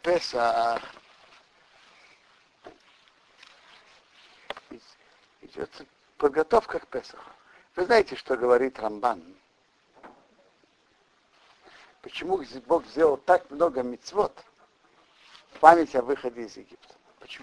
Песах идет подготовка к Песаху. Вы знаете, что говорит Рамбан? Почему Бог сделал так много мицвот в память о выходе из Египта? Почему?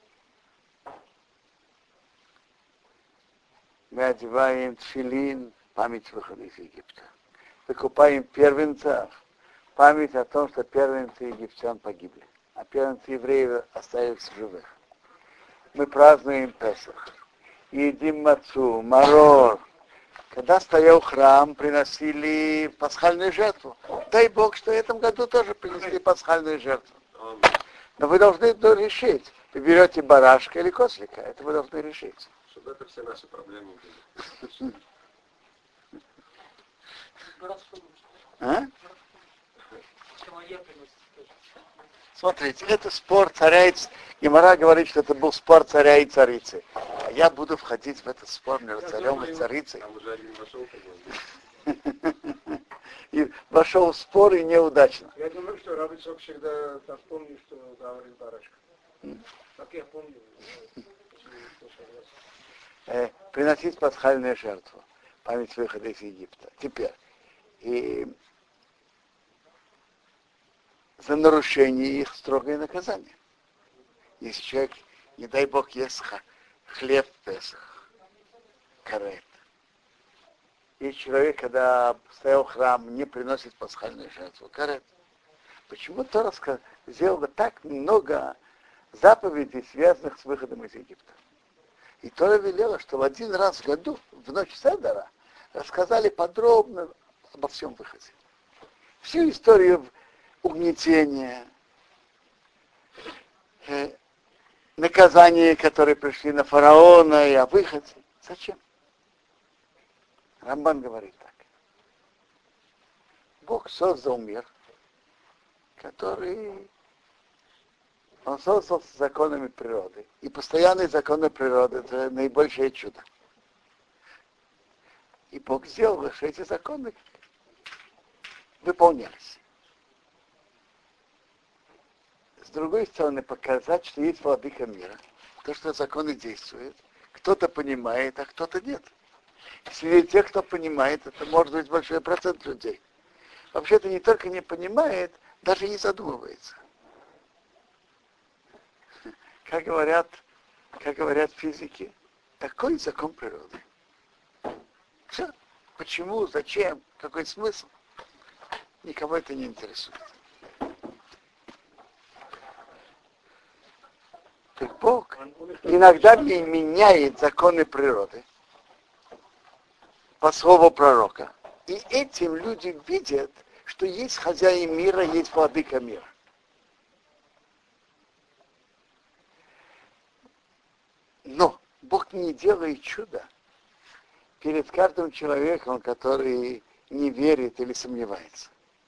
Мы одеваем тфилин, память выхода из Египта. Выкупаем первенцев, память о том, что первенцы египтян погибли, а первенцы евреев остались в живых. Мы празднуем Песах, едим мацу, марор. Когда стоял храм, приносили пасхальную жертву. Дай Бог, что в этом году тоже принесли пасхальную жертву. Но вы должны решить, вы берете барашка или кослика, это вы должны решить. Чтобы это все наши проблемы были. А? Смотрите, это спор царя и царицы. Гемара говорит, что это был спор царя и царицы. А я буду входить в этот спор между царем и царицей. Там уже один вошел, И вошел в спор и неудачно. Я думаю, что Рабицок всегда так помнит, что говорит барашка. Так я помню. Приносить пасхальную жертву. Память выхода из Египта. Теперь. И за нарушение их строгое наказание. Если человек, не дай Бог, ест хлеб в Песах, карет. И человек, когда стоял храм, не приносит пасхальную жертву, карет. Почему Тора сделала так много заповедей, связанных с выходом из Египта? И Тора велела, что в один раз в году, в ночь Седера, рассказали подробно обо всем выходе. Всю историю угнетения, наказания, которые пришли на фараона и о выходе. Зачем? Рамбан говорит так. Бог создал мир, который он создал с законами природы. И постоянные законы природы — это наибольшее чудо. И Бог сделал, что эти законы выполнялись. С другой стороны, показать, что есть владыка мира. То, что законы действуют. Кто-то понимает, а кто-то нет. Среди тех, кто понимает, это может быть большой процент людей. Вообще-то не только не понимает, даже не задумывается. Как говорят физики, такой закон природы. Все. Почему, зачем, какой смысл? Никого это не интересует. Так Бог иногда меняет законы природы по слову пророка. И этим люди видят, что есть хозяин мира, есть владыка мира. Но Бог не делает чуда перед каждым человеком, который не верит или сомневается.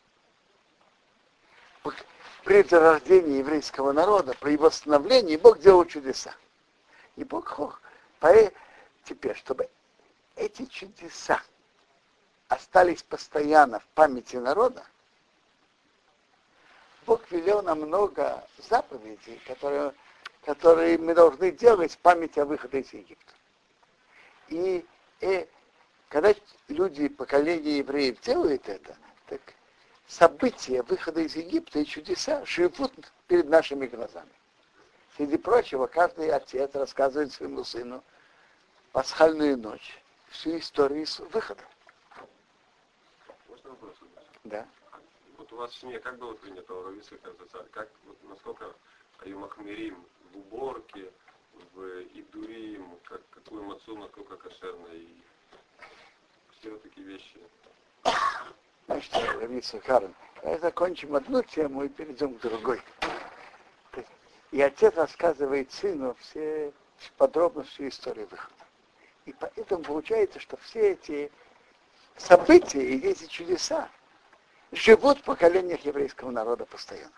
При зарождении еврейского народа, при его становлении, Бог делал чудеса. И Бог теперь, чтобы эти чудеса остались постоянно в памяти народа, Бог велел нам много заповедей, которые мы должны делать в памяти о выходе из Египта. И когда люди поколения евреев делают это, так события выхода из Египта и чудеса живут перед нашими глазами. Среди прочего, каждый отец рассказывает своему сыну пасхальную ночь, всю историю выхода. Можно вопрос? Да. Вот у вас в семье как было принято уровиться как насколько аюмахмирим в уборке, в идурим, какую мацу, насколько кошерно, и все вот такие вещи. Значит, Равица Харин, давай закончим одну тему и перейдем к другой. И отец рассказывает сыну подробно всю историю выхода. И поэтому получается, что все эти события и эти чудеса живут в поколениях еврейского народа постоянно.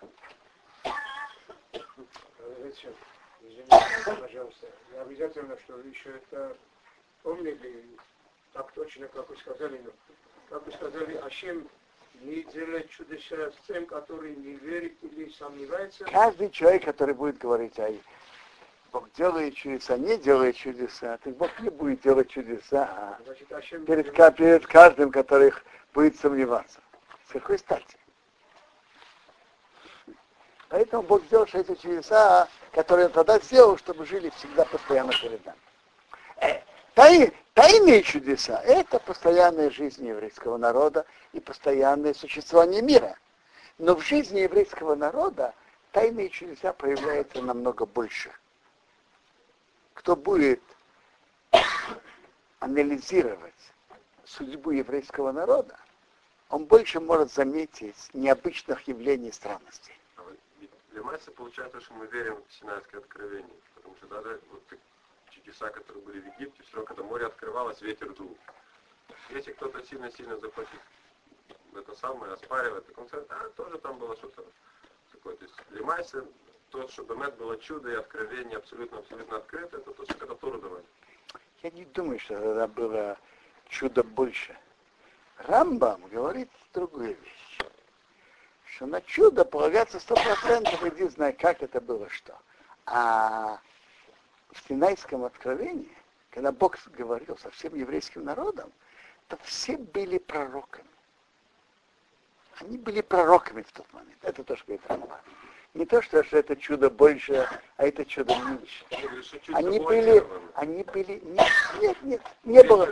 Извините, пожалуйста, я обязательно, что еще это помнили, так точно, как вы сказали, Ашем не делать чудеса с тем, который не верит или сомневается. Каждый человек, который будет говорить, Бог делает чудеса, не делает чудеса, так Бог не будет делать чудеса Значит, Ашем перед каждым, который будет сомневаться. С какой стати? Поэтому Бог сделал эти чудеса, которые он тогда сделал, чтобы жили всегда постоянно перед нами. Тайные чудеса — это постоянная жизнь еврейского народа и постоянное существование мира. Но в жизни еврейского народа тайные чудеса проявляются намного больше. Кто будет анализировать судьбу еврейского народа, он больше может заметить необычных явлений и странностей. Для массы получается, что мы верим в Синайское откровение, потому что даже вот чудеса, которые были в Египте, все равно, когда море открывалось, ветер дул. Если кто-то сильно-сильно захочет это самое оспаривать, так он скажет, тоже там было что-то такое. То есть для массы то, что Бемет было чудо и откровение абсолютно открыто, это то, что когда Тору давали. Я не думаю, что тогда было чудо больше. Рамбам говорит другую вещь, что на чудо полагается 100%, иди знай, как это было, что. А в Синайском откровении, когда Бог говорил со всем еврейским народом, то все были пророками. Они были пророками в тот момент. Это то, что говорит Рамбам. Не то, что это чудо больше, а это чудо меньше. Они были, нет, не было.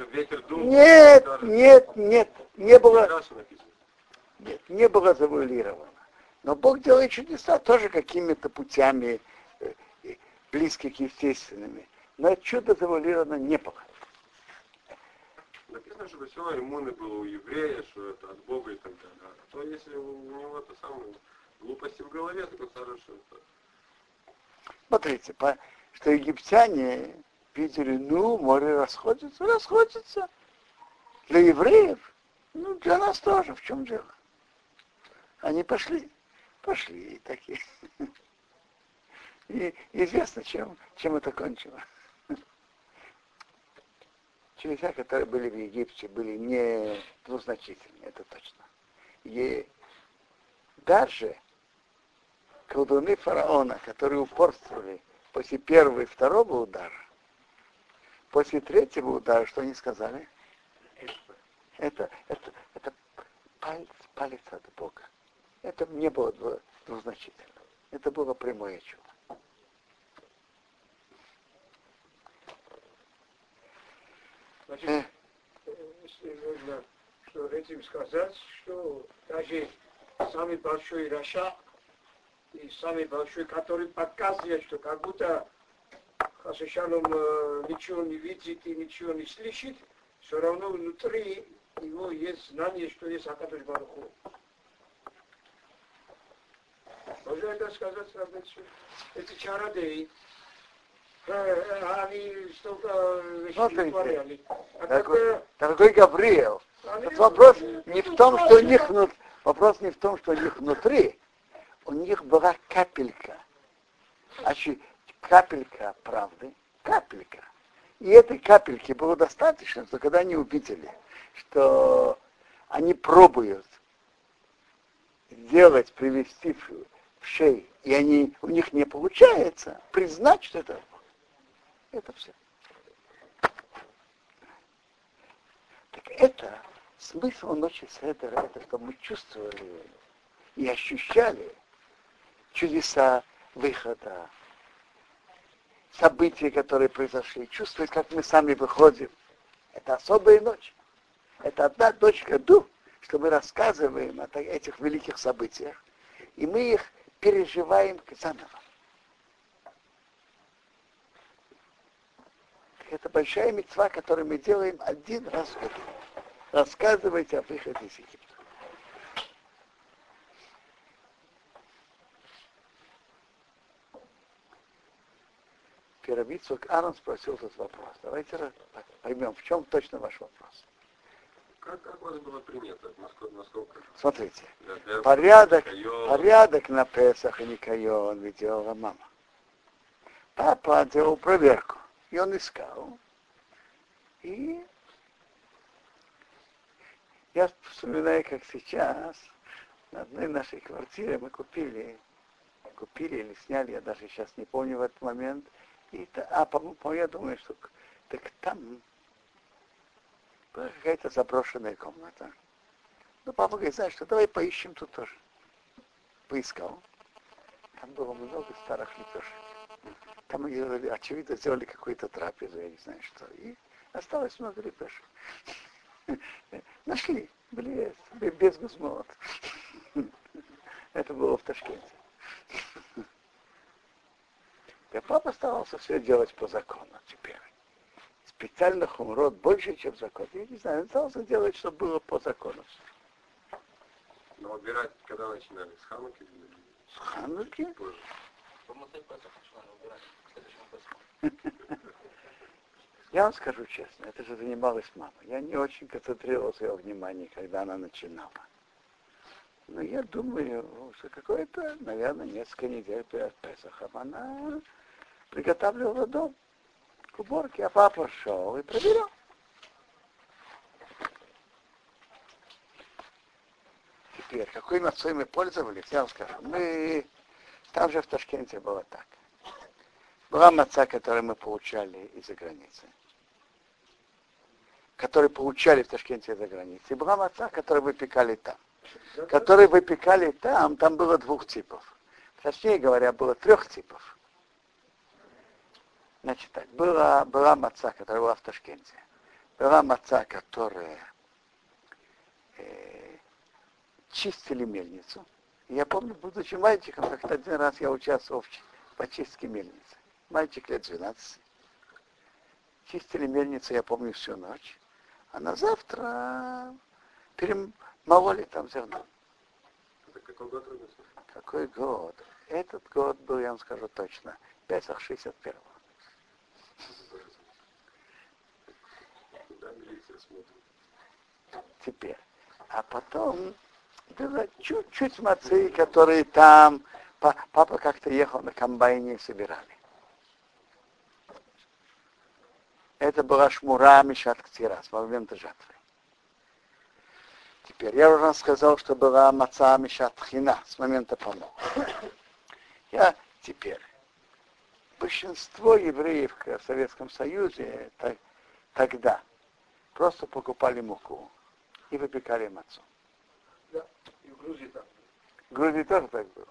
Не было завуалировано. Но Бог делает чудеса тоже какими-то путями, близких к естественными. Но чудо завуалировано не было. Написано, что все иммуны было у еврея, что это от Бога и так далее. А то если у него это самое глупости в голове, так он скажет, что это... Смотрите, что египтяне видели, море расходится. Для евреев, для нас тоже, в чем дело? Они пошли и такие. И известно, чем это кончило. Чудеса, которые были в Египте, были не двузначительные, это точно. И даже колдуны фараона, которые упорствовали после первого и второго удара, после третьего удара, что они сказали? Это палец от Бога. Это не было двузначительно. Это было прямое чудо. Значит, если можно что этим сказать, что даже самый большой Раша и самый большой, который показывает, что как будто Хасашалом ничего не видит и ничего не слышит, все равно внутри его есть знание, что есть Акадош Барух Ху. Можно это сказать, эти чародеи, они столько вещей творяли. Дорогой Гавриил, вопрос не в том, что у них внутри, у них была капелька правды, капелька. И этой капельки было достаточно, что когда они увидели, что они пробуют привести в шею, и у них не получается, признать, что это Бог. Это все. Так это смысл ночи Седера, это чтобы мы чувствовали и ощущали чудеса выхода, события, которые произошли, чувствовать, как мы сами выходим. Это особая ночь. Это одна ночь в году, что мы рассказываем о этих великих событиях, и мы их переживаем заново. Это большая мицва, которую мы делаем один раз в году. Рассказывайте о выходе из Египта. Пирамидцук Аарон спросил этот вопрос. Давайте поймем, в чем точно ваш вопрос. Как у вас было принято? Насколько? Смотрите, порядок на Песах и Никайон ведь делала мама. Папа делал проверку, и он искал. И Я вспоминаю, как сейчас на одной нашей квартире мы купили или сняли, я даже сейчас не помню в этот момент. По-моему, я думаю, что так там была какая-то заброшенная комната. Ну, папа говорит, знаешь, что давай поищем тут тоже. Поискал. Там было много старых лепешек. Там, очевидно, сделали какую-то трапезу, я не знаю что. И осталось много лепешек. Нашли. Были без гусмолот. Это было в Ташкенте. И папа старался все делать по закону теперь. Специально хумрот больше, чем закон. Я не знаю, он старался делать, чтобы было по закону. Но убирать когда начинали? С Хануки? С Хануки? Позже. Я вам скажу честно, это же занималась мама. Я не очень концентрировал свое внимание, когда она начинала. Но я думаю, что какое-то, наверное, несколько недель перед Песохом она приготавливала дом к уборке, а папа шел и проверял. Теперь, какой мацой мы пользовались, я вам скажу. Там же в Ташкенте было так. Была маца, которую мы получали из-за границы. Которые получали в Ташкенте из-за границы. И была маца, которую выпекали там. Которые выпекали там было 2 типов. Точнее говоря, было 3 типов. Значит так, была маца, которая была в Ташкенте. Была маца, которая чистили мельницу. И я помню, будучи мальчиком, как-то один раз я участвовал в почистке мельницы. Мальчик лет 12. Чистили мельницу, я помню, всю ночь. А на завтра перемололи там зерно. Это какой год родился? Какой год? Этот год был, я вам скажу точно, Песах 61-го. Куда милиция смотрит? Теперь. А потом было чуть-чуть мацы, которые там папа как-то ехал на комбайне и собирали. Это была шмура мишат ктира, с момента жатвы. Теперь, я уже сказал, что была маца мишат хина, с момента помолвки. Теперь, большинство евреев в Советском Союзе тогда просто покупали муку и выпекали мацу. Да, и в Грузии так. В Грузии тоже так было.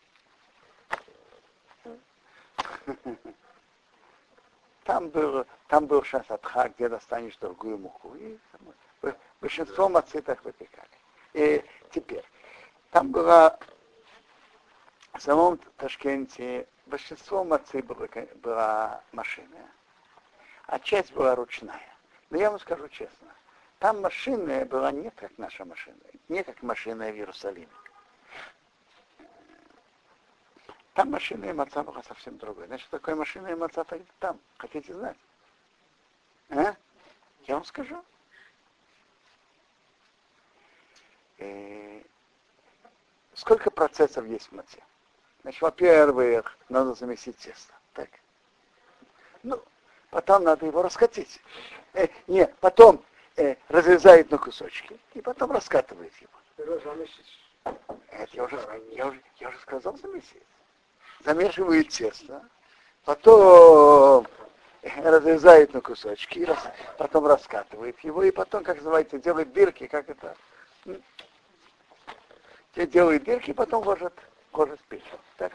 Там был шасатха, где достанешь другую муку. И большинство мацы так выпекали. И теперь, там была в самом Ташкенте большинство мацы была машина, а часть была ручная. Но я вам скажу честно, там машина была не как наша машина, не как машина в Иерусалиме. Там машина и маца была совсем другой. Значит, такое машина и маца там. Хотите знать? А? Я вам скажу. Сколько процессов есть в маце? Значит, во-первых, надо замесить тесто. Так. Ну, потом надо его раскатить. Потом разрезает на кусочки и потом раскатывает его. Это я уже сказал замесить. Замешивает тесто, потом разрезает на кусочки, потом раскатывает его, и потом, как называется, делает дырки, как это? Делает дырки, и потом ложит в печь. Так?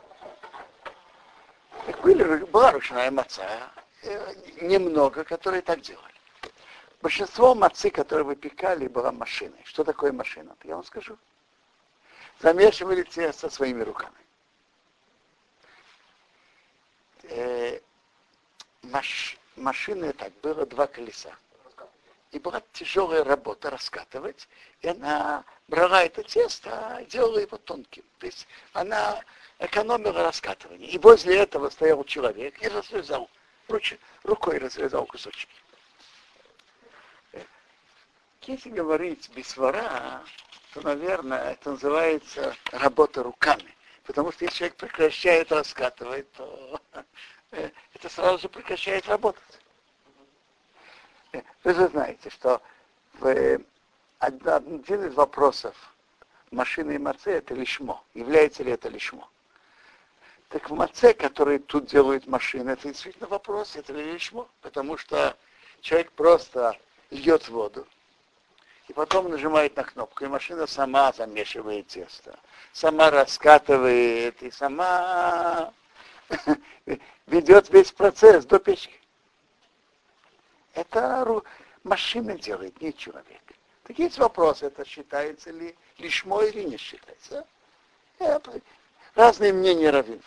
Была ручная маца, немного, которые так делали. Большинство мацы, которые выпекали, была машиной. Что такое машина? Я вам скажу. Замешивали тесто своими руками. Машины так было 2 колеса. И была тяжелая работа раскатывать, и она брала это тесто и делала его тонким. То есть она экономила раскатывание. И возле этого стоял человек и разрезал, рукой разрезал кусочки. Если говорить без свара, то, наверное, это называется работа руками. Потому что если человек прекращает раскатывать, то это сразу же прекращает работать. Вы же знаете, что один из вопросов машины и маце это лишмо. Является ли это лишмо? Так в маце, который тут делают машины, это действительно вопрос, это ли лишмо. Потому что человек просто льет воду, и потом нажимает на кнопку, и машина сама замешивает тесто, сама раскатывает, и сама ведет весь процесс до печки. Это машина делает, не человек. Так есть вопрос, это считается ли лишмо или не считается. Разные мнения раввин.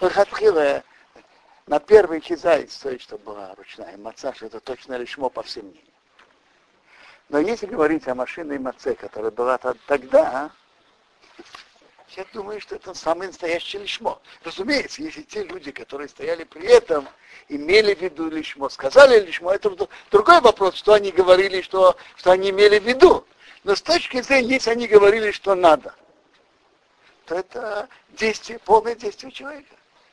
На первый кизай стоит, чтобы была ручная маца, что это точно лишмо по всем мнениям. Но если говорить о машинной маце, которая была тогда, я думаю, что это самый настоящий лишмо. Разумеется, если те люди, которые стояли при этом, имели в виду лишмо, сказали лишмо, это другой вопрос, что они говорили, что они имели в виду. Но с точки зрения, если они говорили, что надо, то это действие, полное действие человека.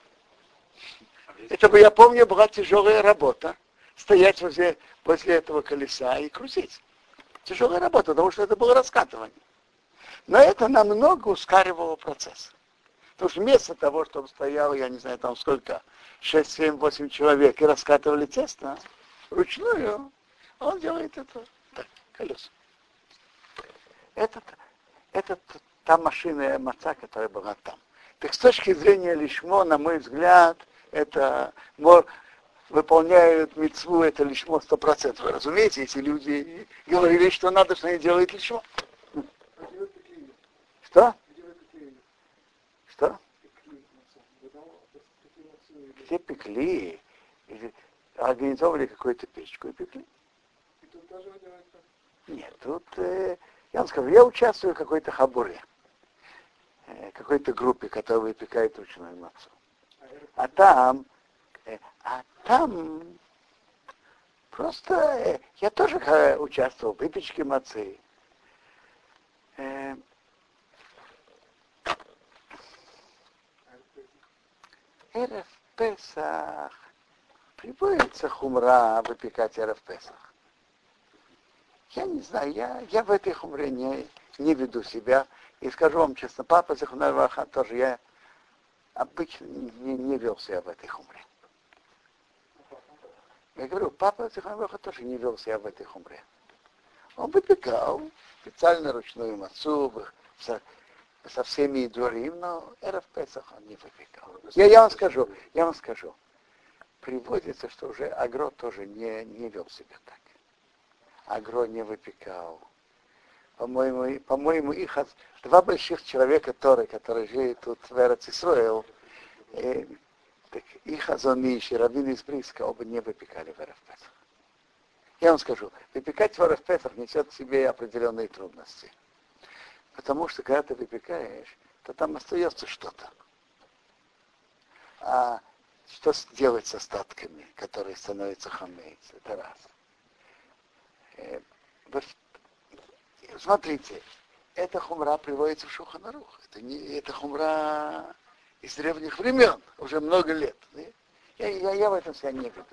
Это, я помню, была тяжелая работа, стоять возле этого колеса и крутить. Тяжелая работа, потому что это было раскатывание. Но это намного ускоривало процесс. Потому что вместо того, чтобы стояло, я не знаю, там сколько, 6, 7, 8 человек и раскатывали тесто, вручную, он делает это так, колесо. Это та машина маца, которая была там. Так с точки зрения лишмо, на мой взгляд, это выполняют мицву, это лишмо 100%. Вы разумеете, если люди говорили, что надо, что они делают лишмо. Что? Что? Все пекли, организовали какую-то печку и пекли. Нет, тут, я вам скажу, я участвую в какой-то хабуре, какой-то группе, которая выпекает ручную мацу. А там просто я тоже участвовал в выпечке мацы. Эрев Песах приводится хумра выпекать Эрев Песах. Я не знаю, я в этой хумре не веду себя. И скажу вам честно, папа Зихонар Ваха тоже я обычно не вел себя в этой хумре. Я говорю, папа Зихонар Ваха тоже не вел себя в этой хумре. Он выпекал специально ручную мацу со всеми идурим, но Эрев Песах он не выпекал. Я вам скажу. Приводится, что уже Агро тоже не вел себя так. Агро не выпекал. По-моему, их два больших человека, которые жили тут в Эрец-Исроэл, так и Хазон Иш, и Раввин из Бриска, оба не выпекали в Эрев Песах. Я вам скажу, выпекать в Эрев Песах несет в себе определенные трудности. Потому что когда ты выпекаешь, то там остается что-то. А что делать с остатками, которые становятся хамейц? Это раз. Смотрите, эта хумра приводится в Шулхан Арух. Это хумра из древних времен, уже много лет. Я в этом себя не веду.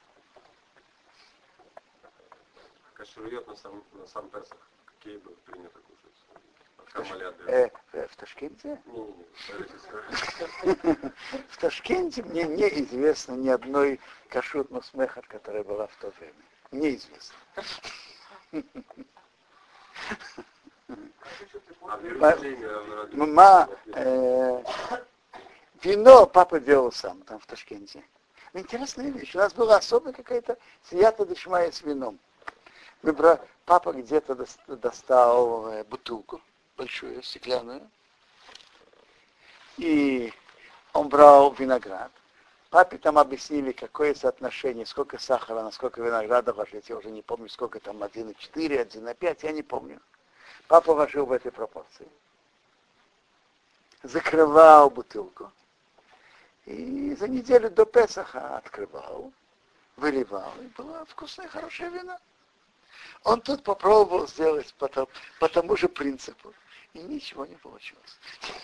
Кашрует на сам Песах. Какие бы принято кушать? В Ташкенте? В Ташкенте мне неизвестно ни одной кашрут мусмехат, которая была в то время. Неизвестно. Вино папа делал сам там в Ташкенте. Интересная вещь. У нас была особая какая-то сията дешмая с вином. Папа где-то достал бутылку большую, стеклянную, и он брал виноград. Папе там объяснили, какое соотношение, сколько сахара, на сколько винограда ложить. Я уже не помню, сколько там, 1,4, 1,5, я не помню. Папа вложил в этой пропорции. Закрывал бутылку. И за неделю до Песаха открывал, выливал. И было вкусное, хорошее вино. Он тут попробовал сделать по тому же принципу. И ничего не получилось.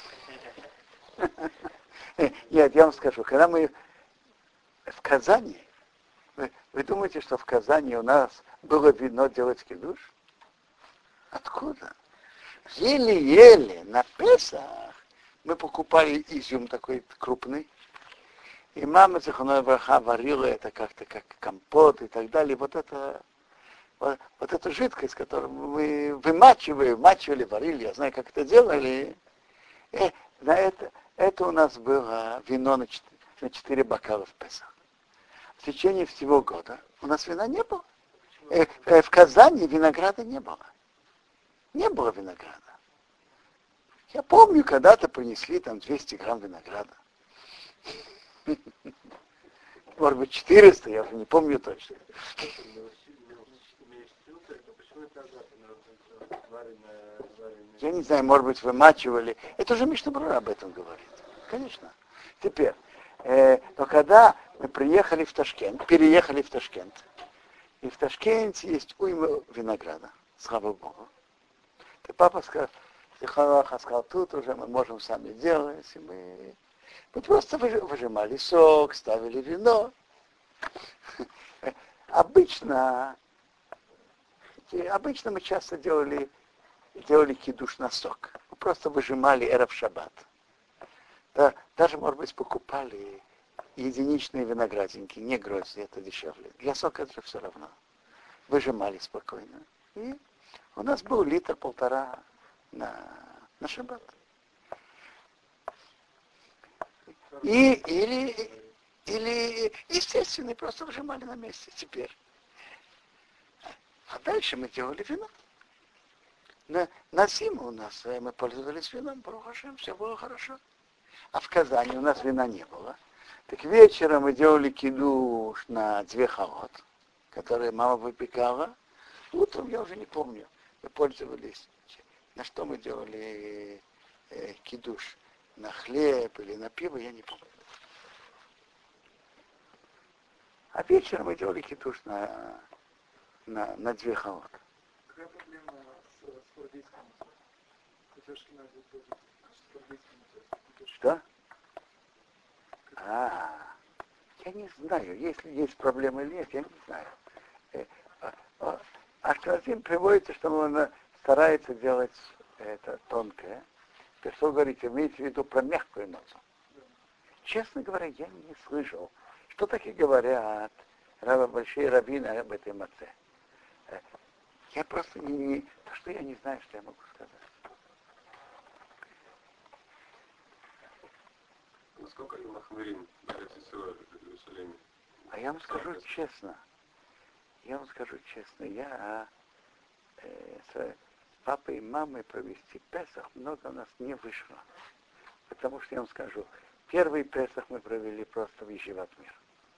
Нет, я вам скажу, когда мы в Казани, вы думаете, что в Казани у нас было вино делать кидуш? Откуда? Еле-еле на Песах мы покупали изюм такой крупный. И мама Зихоной Браха варила это как-то как компот и так далее. Вот эту жидкость, которую мы вымачивали, варили, я знаю, как это делали. Это у нас было вино на 4 бокала в Песах. В течение всего года у нас вина не было. В Казани винограда не было. Не было винограда. Я помню, когда-то принесли там 200 грамм винограда. Может быть, 400, я уже не помню точно. Я не знаю, может быть, вымачивали. Это уже Мишна Брура об этом говорит. Конечно. Теперь, но когда мы переехали в Ташкент, и в Ташкенте есть уйма винограда, слава Богу. И папа сказал, тут уже мы можем сами делать, и мы просто выжимали сок, ставили вино. Обычно мы часто делали кидуш на сок. Мы просто выжимали эров шаббат. Да, даже, может быть, покупали единичные виноградинки, не грозди, это дешевле. Для сока это все равно. Выжимали спокойно. И у нас был 1-1,5 на шаббат. Или естественно, просто выжимали на месте теперь. А дальше мы делали вино. На зиму у нас мы пользовались вином, Барух Ашем, все было хорошо. А в Казани у нас вина не было. Так вечером мы делали кидуш на 2 халот, которые мама выпекала. Утром я уже не помню. Мы пользовались. На что мы делали кидуш? На хлеб или на пиво, я не помню. А вечером мы делали кидуш на 2 халот. Какая проблема с фордийским? Что? Я не знаю, если есть проблема или нет, я не знаю. Ашкеназим приводится, что он старается делать это тонкое. Песо говорит, имеется в виду про мягкую ноту. Честно говоря, я не слышал, что таки говорят большие раввины об этой маце. Я просто то, что я не знаю, что я могу сказать. Насколько им Махмерим в Иерусалиме? А я вам скажу честно, я с папой и мамой провести Песах много у нас не вышло. Потому что я вам скажу, первый Песах мы провели просто в Ешиват Мир.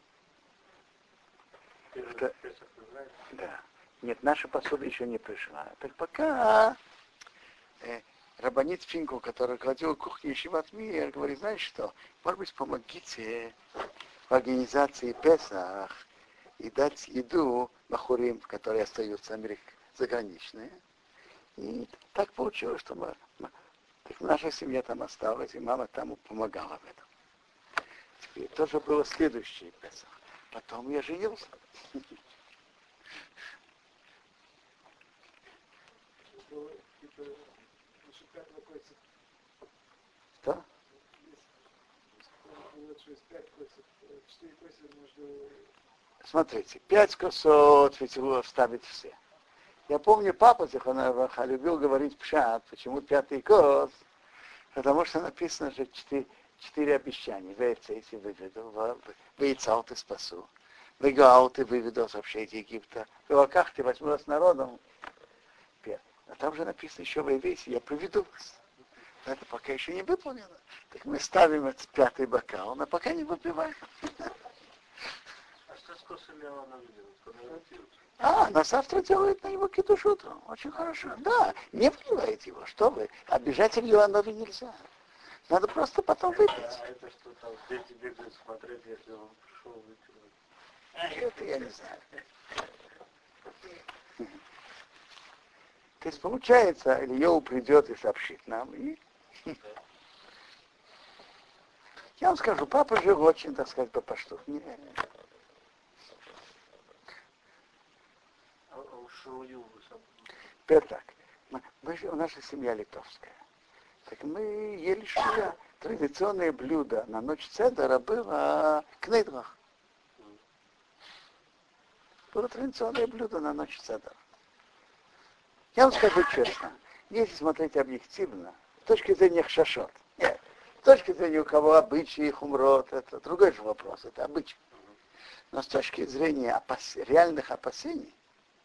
Песах, да. Нет, наша посуда еще не пришла. Так пока Рабанит Финкл, который руководил кухней Ешиват Мир, говорит, знаешь что, может быть, помогите в организации Песах и дать еду бахурим, которые остаются заграничные. И так получилось, что наша семья там осталась, и мама там помогала в этом. Теперь тоже было следующее Песах. Потом я женился. Что? Смотрите, 5 косот вставить все. Я помню, папа Зихоной Браха любил говорить пшат. Почему 5-й кос? Потому что написано же 4 обещания. Вейца, если выведу, вейцал ты спасу. Вегаал ты выведу вообще из Египта. В Вилаках ты возьму с народом. А там же написано еще в Вейвейсе, я приведу вас. Это пока еще не выполнено. Так мы ставим этот 5-й бокал, но пока не выпиваем. А что с косами она видела? На завтра делает на него кидуш утром. Очень хорошо. Да, не выливает его. Что вы? Обижать Ильюанове нельзя. Надо просто потом выпить. А это что там, дети бегают смотреть, если он пришел выпивать? Это я не знаю. То есть получается, Ильёв придет и сообщит нам. И... Я вам скажу, папа жил очень, так сказать, по-пашту. А у Шоую вы сам? Теперь так. У нас же семья литовская. Так мы ели шуя. Традиционное блюдо на ночь седера было кнедрах. Было традиционное блюдо на ночь седера. Я вам скажу честно, если смотреть объективно, с точки зрения хшашот, нет, с точки зрения у кого обычаи, хумрот, это другой же вопрос, это обычай. Но с точки зрения реальных опасений,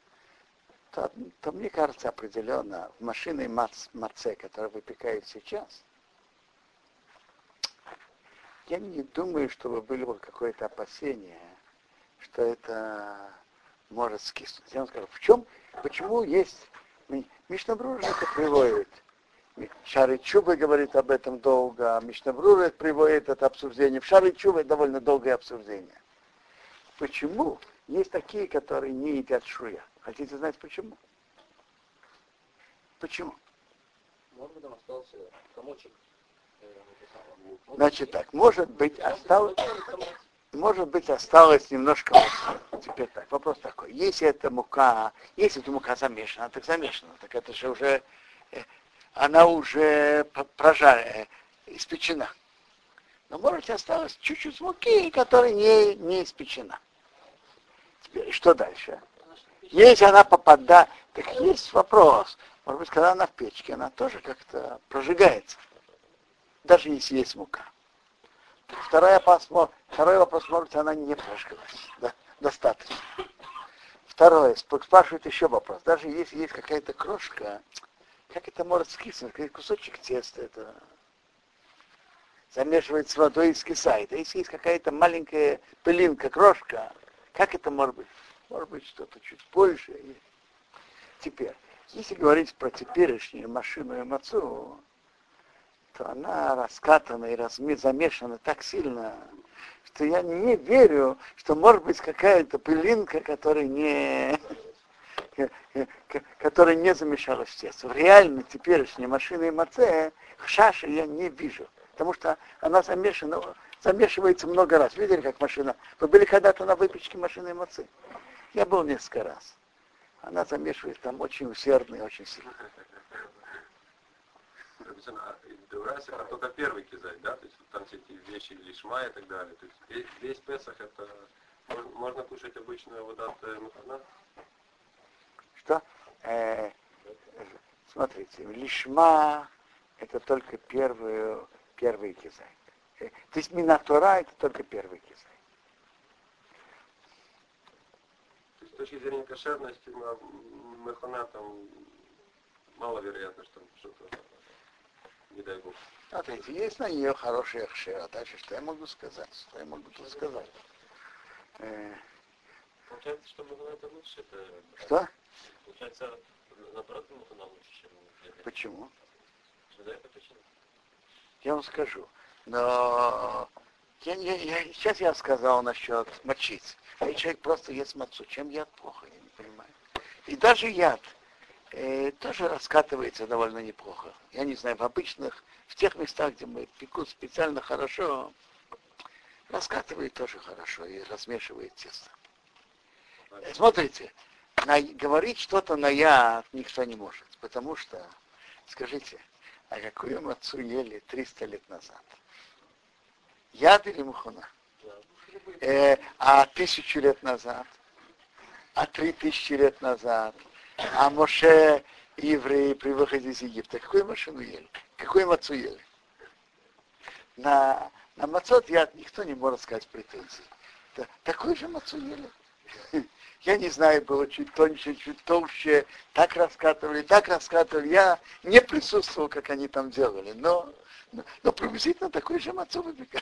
то мне кажется определенно в машинной маце, которую выпекают сейчас, я не думаю, чтобы было какое-то опасение, что это может скиснуть. Я вам скажу, почему есть... Мишна Брура это приводит. Шары Чубы говорит об этом долго, Мишна Брура приводит это обсуждение. В Шары Чубы довольно долгое обсуждение. Почему есть такие, которые не едят шуя? Хотите знать почему? Почему? Может быть, там остался комочек. Значит так, может быть осталось немножко муки. Теперь так, вопрос такой. Если эта мука замешана, так замешана, так это же уже, она уже испечена. Но может осталось чуть-чуть муки, которая не испечена. Теперь что дальше? Если она попадает, так есть вопрос. Может быть, когда она в печке, она тоже как-то прожигается. Даже если есть мука. Второй вопрос, может, она не прожглась. Да, достаточно. Второе, спрашивает еще вопрос. Даже если есть какая-то крошка, как это может скиснуть? Кусочек теста, это замешивается с водой и скисает. А если есть какая-то маленькая пылинка, крошка, как это может быть? Может быть, что-то чуть больше. Теперь, если говорить про теперешнюю машину и мацу, то она раскатана и замешана так сильно, что я не верю, что может быть какая-то пылинка, которая не замешалась в тесто. В реально теперешней машине маце хшаши я не вижу, потому что она замешивается много раз. Видели, как машина? Вы были когда-то на выпечке машины маце? Я был несколько раз. Она замешивает там очень усердно и очень сильно. Это только первый кизай, да? То есть там все эти вещи, лишма и так далее. То есть весь Песах это можно кушать обычную вот от мухана? Что? Смотрите, лишма это только первый кизай. То есть минатура это только первый кизай. То есть с точки зрения кошерности мухана там маловероятно, что что-то, не дай бог. Смотрите, есть на нее хороший ахшер, а дальше что я могу сказать? Что я могу тут сказать? Получается, что мухана это лучше, это... Что? Получается, наоборот, мухана лучше, чем... Почему? Что за это причина? Я вам скажу. Но сейчас я сказал насчет мочить. А человек просто ест мацу. Чем яд плохо, я не понимаю. И даже яд тоже раскатывается довольно неплохо. Я не знаю, в тех местах, где мы пекут специально хорошо, раскатывает тоже хорошо и размешивает тесто. Смотрите, говорить что-то на яд никто не может, потому что, скажите, а какую мацу ели 300 лет назад? Яд или мухана? А 1000 лет назад? А 3000 лет назад? А Моше и евреи при выходе из Египта какую машину ели? Какую мацу ели? На мацот яд никто не может сказать претензий. Такую же мацу ели. Я не знаю, было чуть тоньше, чуть толще, так раскатывали. Я не присутствовал, как они там делали, но приблизительно такой же мацу выпекали.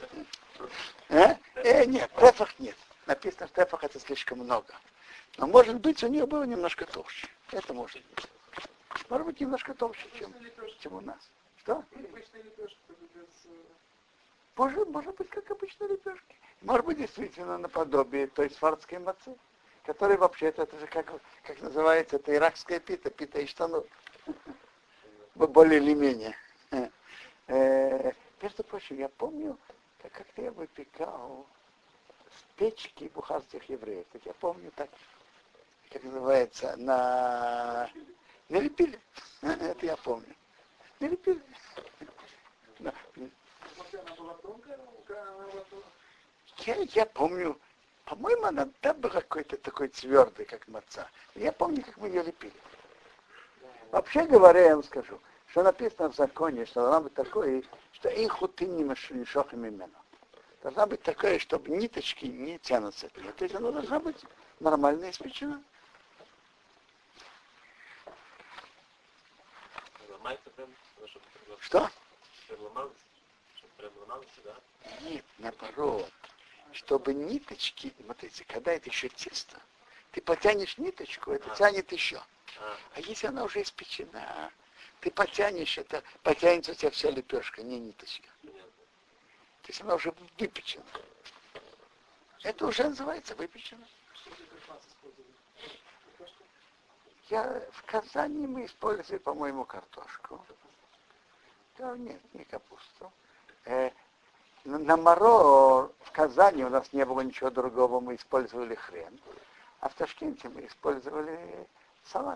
Нет, тефах нет. Написано, что тефах это слишком много. Но может быть у нее было немножко толще. Это может быть. Может быть немножко толще, чем у нас. Что? Может быть, как обычные лепешки. Может быть, действительно наподобие той сфардской мацы, которая вообще-то, это же как называется, это иракская пита и штанов. Более или менее. Между прочим, я помню, как-то я выпекал в печке бухарских евреев. Так я помню, так, как называется, на Налепили. Это я помню. Налепили. Да. Я помню, по-моему, она да, была какой-то такой твердый, как маца. Я помню, как мы ее лепили. Вообще говоря, я вам скажу, что написано в законе, что должна быть такое, что их ты не шохим именно. Должна быть такое, чтобы ниточки не тянутся от нее. То есть она должна быть нормально испечена. Что? Нет, наоборот. Чтобы ниточки, смотрите, когда это еще тесто, ты потянешь ниточку, это тянет еще. А если она уже испечена, ты потянешь, это потянется у тебя вся лепешка, не ниточка. То есть она уже выпечена. Это уже называется выпечена. В Казани мы использовали, по-моему, картошку. Да, нет, не капусту. На Марор в Казани у нас не было ничего другого, мы использовали хрен. А в Ташкенте мы использовали салат.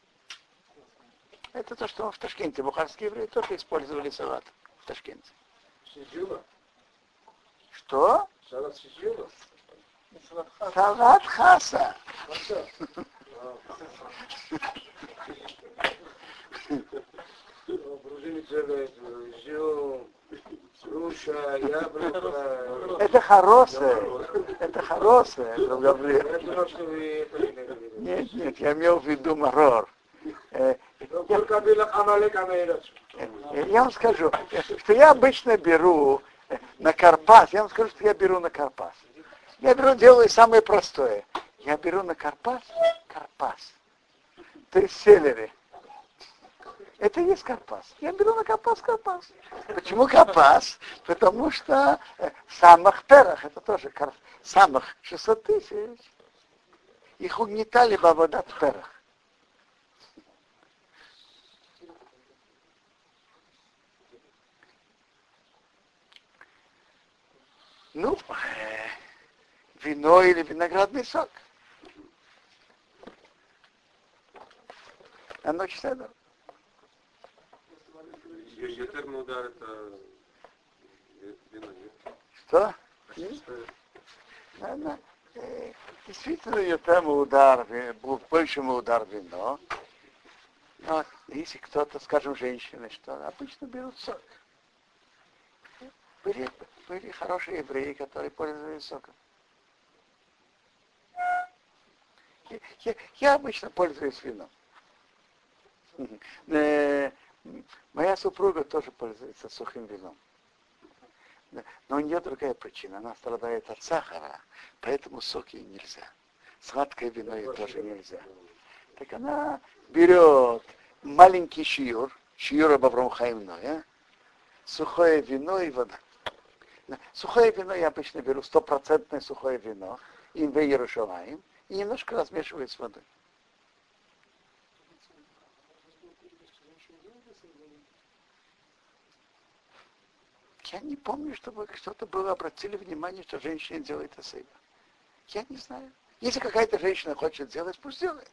Это то, что в Ташкенте. Бухарские евреи тоже использовали салат в Ташкенте. Сидюла? Что? Салат сидюла? Салат хаса. Грузины делают изюм, груша, яблоко. Это хорошее. Это хорошее, Гавриил. Я думал, что вы это не говорили. Нет, я имел в виду марор. Я вам скажу, что я обычно беру на карпас. Я вам скажу, что я беру на карпас. Делаю самое простое. Я беру на карпас. То есть селери. Это и есть карпас. Я беру на карпас. Почему карпас? Потому что самых перах, это тоже самых 600 тысяч, их угнетали в Аводат перах. Ну, вино или виноградный сок. Оно читает. Ядерный удар это вино, нет? Что? Действительно, ядерный удар, большему удар вино. Но если кто-то, скажем, женщины, что обычно берут сок. Были хорошие евреи, которые пользовались соком. Я обычно пользуюсь вином. Моя супруга тоже пользуется сухим вином. Но у нее другая причина. Она страдает от сахара, поэтому сок ей нельзя. Сладкое вино ей тоже нельзя. Так она берет маленький шиюр об Авраам Хаим Ноя, сухое вино и вода. Сухое вино я обычно беру 100% сухое вино, инвей Иерушалаим, и немножко размешиваю с водой. Я не помню, чтобы что-то было, обратили внимание, что женщина делает асейба. Я не знаю. Если какая-то женщина хочет делать, пусть делает.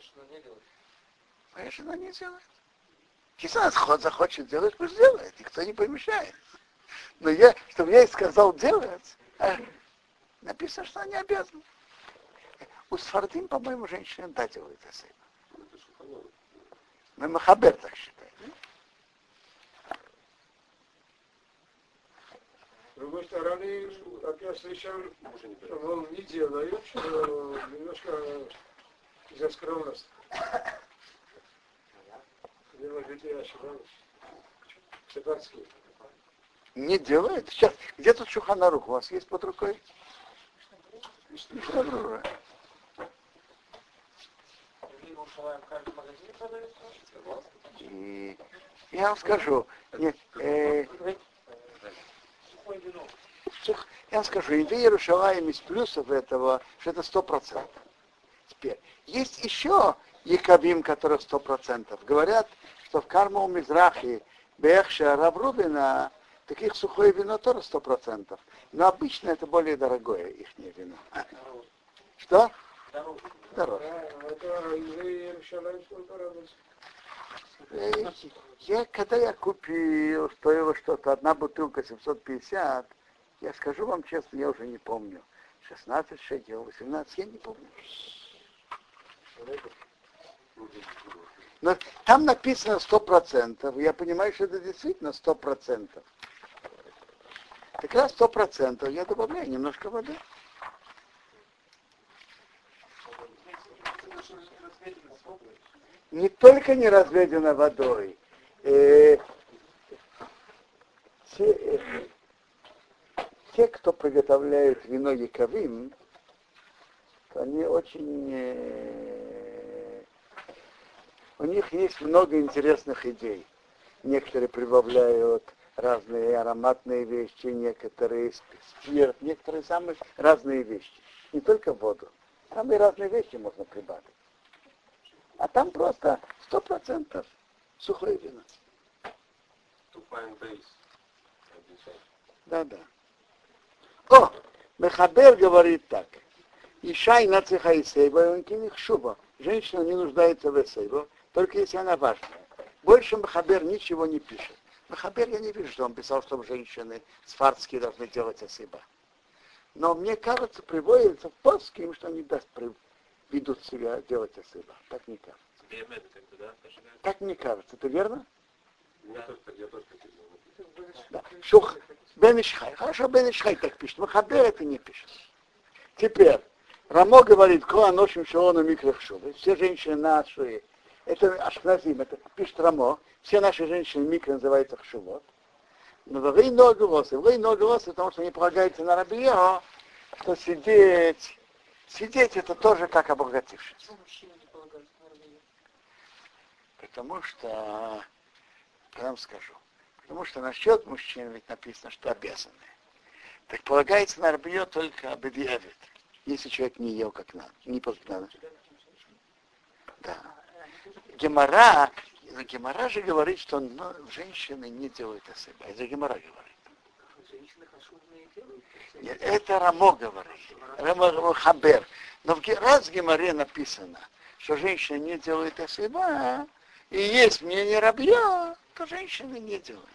Моя жена не делает. Если она захочет делать, пусть делает. Никто не помешает. Но чтобы я ей сказал делать, написано, что она не обязана. У Сфардим, по-моему, женщина да делает асейба. Но Махабер так считает. С другой стороны, как я слышал, что мол, не делают, что немножко из-за скромности. Или, может быть, я ошибаюсь. Шаббатский. Не делает? Сейчас, где тут Шулхан Арух? У вас есть под рукой? И я вам скажу, я вам скажу, инвей Иерушалаим из плюсов этого, что это 100%. Теперь, есть еще якобим, которых 100%. Говорят, что в Карму Мизрахи, Бехша, Раврубина, таких сухое вино тоже 100%. Но обычно это более дорогое их вино. Что? Дороже. Это инвей Иерушалаим сколько раз? Когда я купил, стоило что-то, одна бутылка 750, я скажу вам честно, я уже не помню. 16 шекелей, 18, я не помню. Но там написано 100%. Я понимаю, что это действительно 100%. Так раз 100% я добавляю немножко воды. Не только не разведено водой. Те, кто приготовляют вино яковым, они очень... у них есть много интересных идей. Некоторые прибавляют разные ароматные вещи, некоторые спирт, некоторые самые разные вещи. Не только воду. Там и разные вещи можно прибавить. А там просто 100% сухое вино. Да. О, Мехабер говорит так. Ишай на цеха и сейба, он кинет шуба. Женщина не нуждается в сейбо, только если она важная. Больше Мехабер ничего не пишет. Мехабер я не вижу, что он писал, что женщины сфардские должны делать сейба. Но мне кажется, приводится в Польским, что они ведут себя делать сейба. Так не кажется. Так мне кажется. Это верно? Я тоже так да. Шух, Бен Ишхай. Хорошо, Бен Ишхай так пишет. Мехабер это не пишет. Теперь, Рамо говорит, Коа ношим шелону микрох шубы. Все женщины наши, это ашкназим, это пишет Рамо, все наши женщины микро называются хшувот. Но в Рейногоросе, потому что они полагаются на рабио, что сидеть это тоже как обогатившись. Потому что, я вам скажу, потому что насчет мужчин ведь написано, что обязаны. Так полагается на рабио только бедиавит, если человек не ел как надо, не надо. Да. Гемара же говорит, что женщины не делают асыба. Это Гемара говорит. Нет, это Рамо говорит. Рамо Хабер. Но раз в Гемаре написано, что женщины не делают асыба, и есть мнение рабья, то женщины не делают.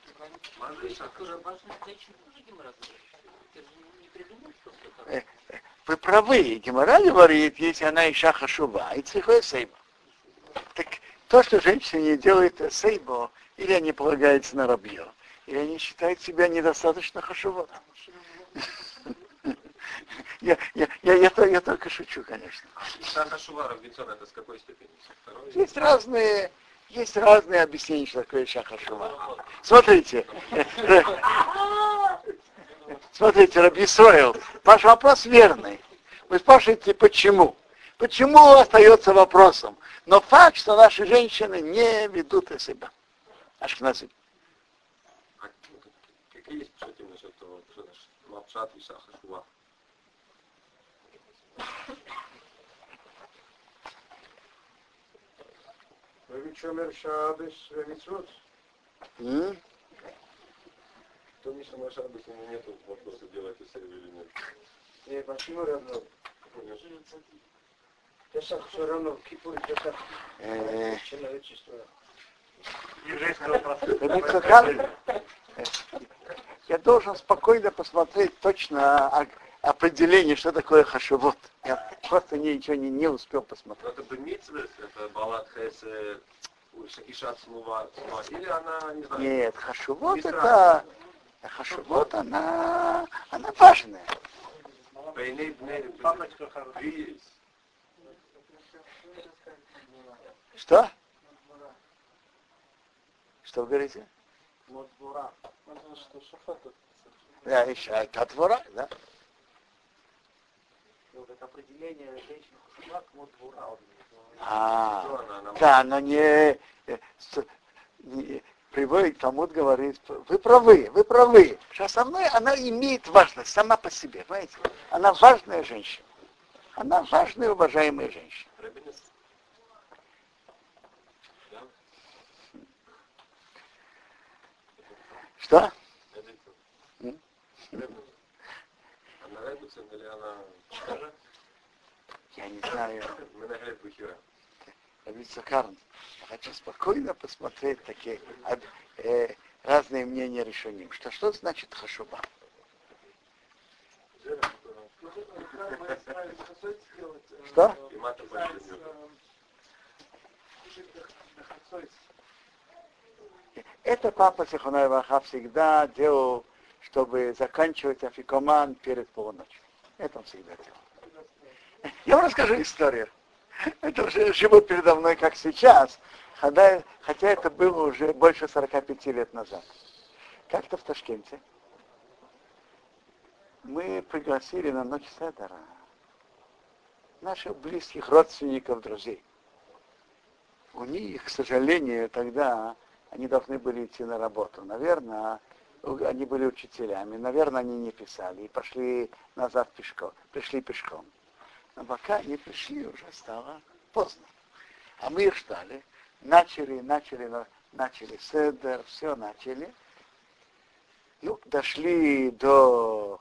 Вы правы, Гемара говорит, если она иша хашува, и цихой сейба. Так то, что женщина не делает сейбо, или они полагаются на рабье, или они считают себя недостаточно хашува. Я только шучу, конечно. Иша хашува, раббицон, это с какой степени? Есть разные объяснения, что такое иша хашува. Смотрите, Раби Исроил, ваш вопрос верный. Вы спрашиваете, почему? Почему остается вопросом? Но факт, что наши женщины не ведут себя. Ашкназим. Какие есть пшатим насчет того, что лапшат и шахашува? Вевичомер шабес вемицвот. Кто не шамаша, без него нету вопроса, делать это или нет. Не, почему равно? Песах все равно, Кипур, Песах. Человечество. Я должен спокойно посмотреть точно определение, что такое хашувот. Я просто ничего не успел посмотреть. Это бемитсвес, это балат хэс, шакишат смува, или она, не знаю. Нет, хашувот это... Хашувот, она важная. Что? Что вы говорите? Да, еще это двора, да? Это определение женщин как модвура. Да, но не приводит Талмуд говорит, вы правы, что основное она имеет важность сама по себе, понимаете? Она важная женщина. Она важная, уважаемая женщина. Что? Я не знаю. Карн. Я хочу спокойно посмотреть такие разные мнения решений. Что значит хашуба? Что? Это папа Сихонай Ваха всегда делал, чтобы заканчивать афикоман перед полуночью. Это он всегда делал. Я вам расскажу историю. Это уже живут передо мной, как сейчас, хотя это было уже больше 45 лет назад. Как-то в Ташкенте мы пригласили на ночь Седера наших близких родственников, друзей. У них, к сожалению, тогда они должны были идти на работу. Наверное, они были учителями, наверное, они не писали и пошли назад пешком, пришли пешком. Но пока они пришли, уже стало поздно. А мы их ждали, начали седер, все начали. Ну, дошли до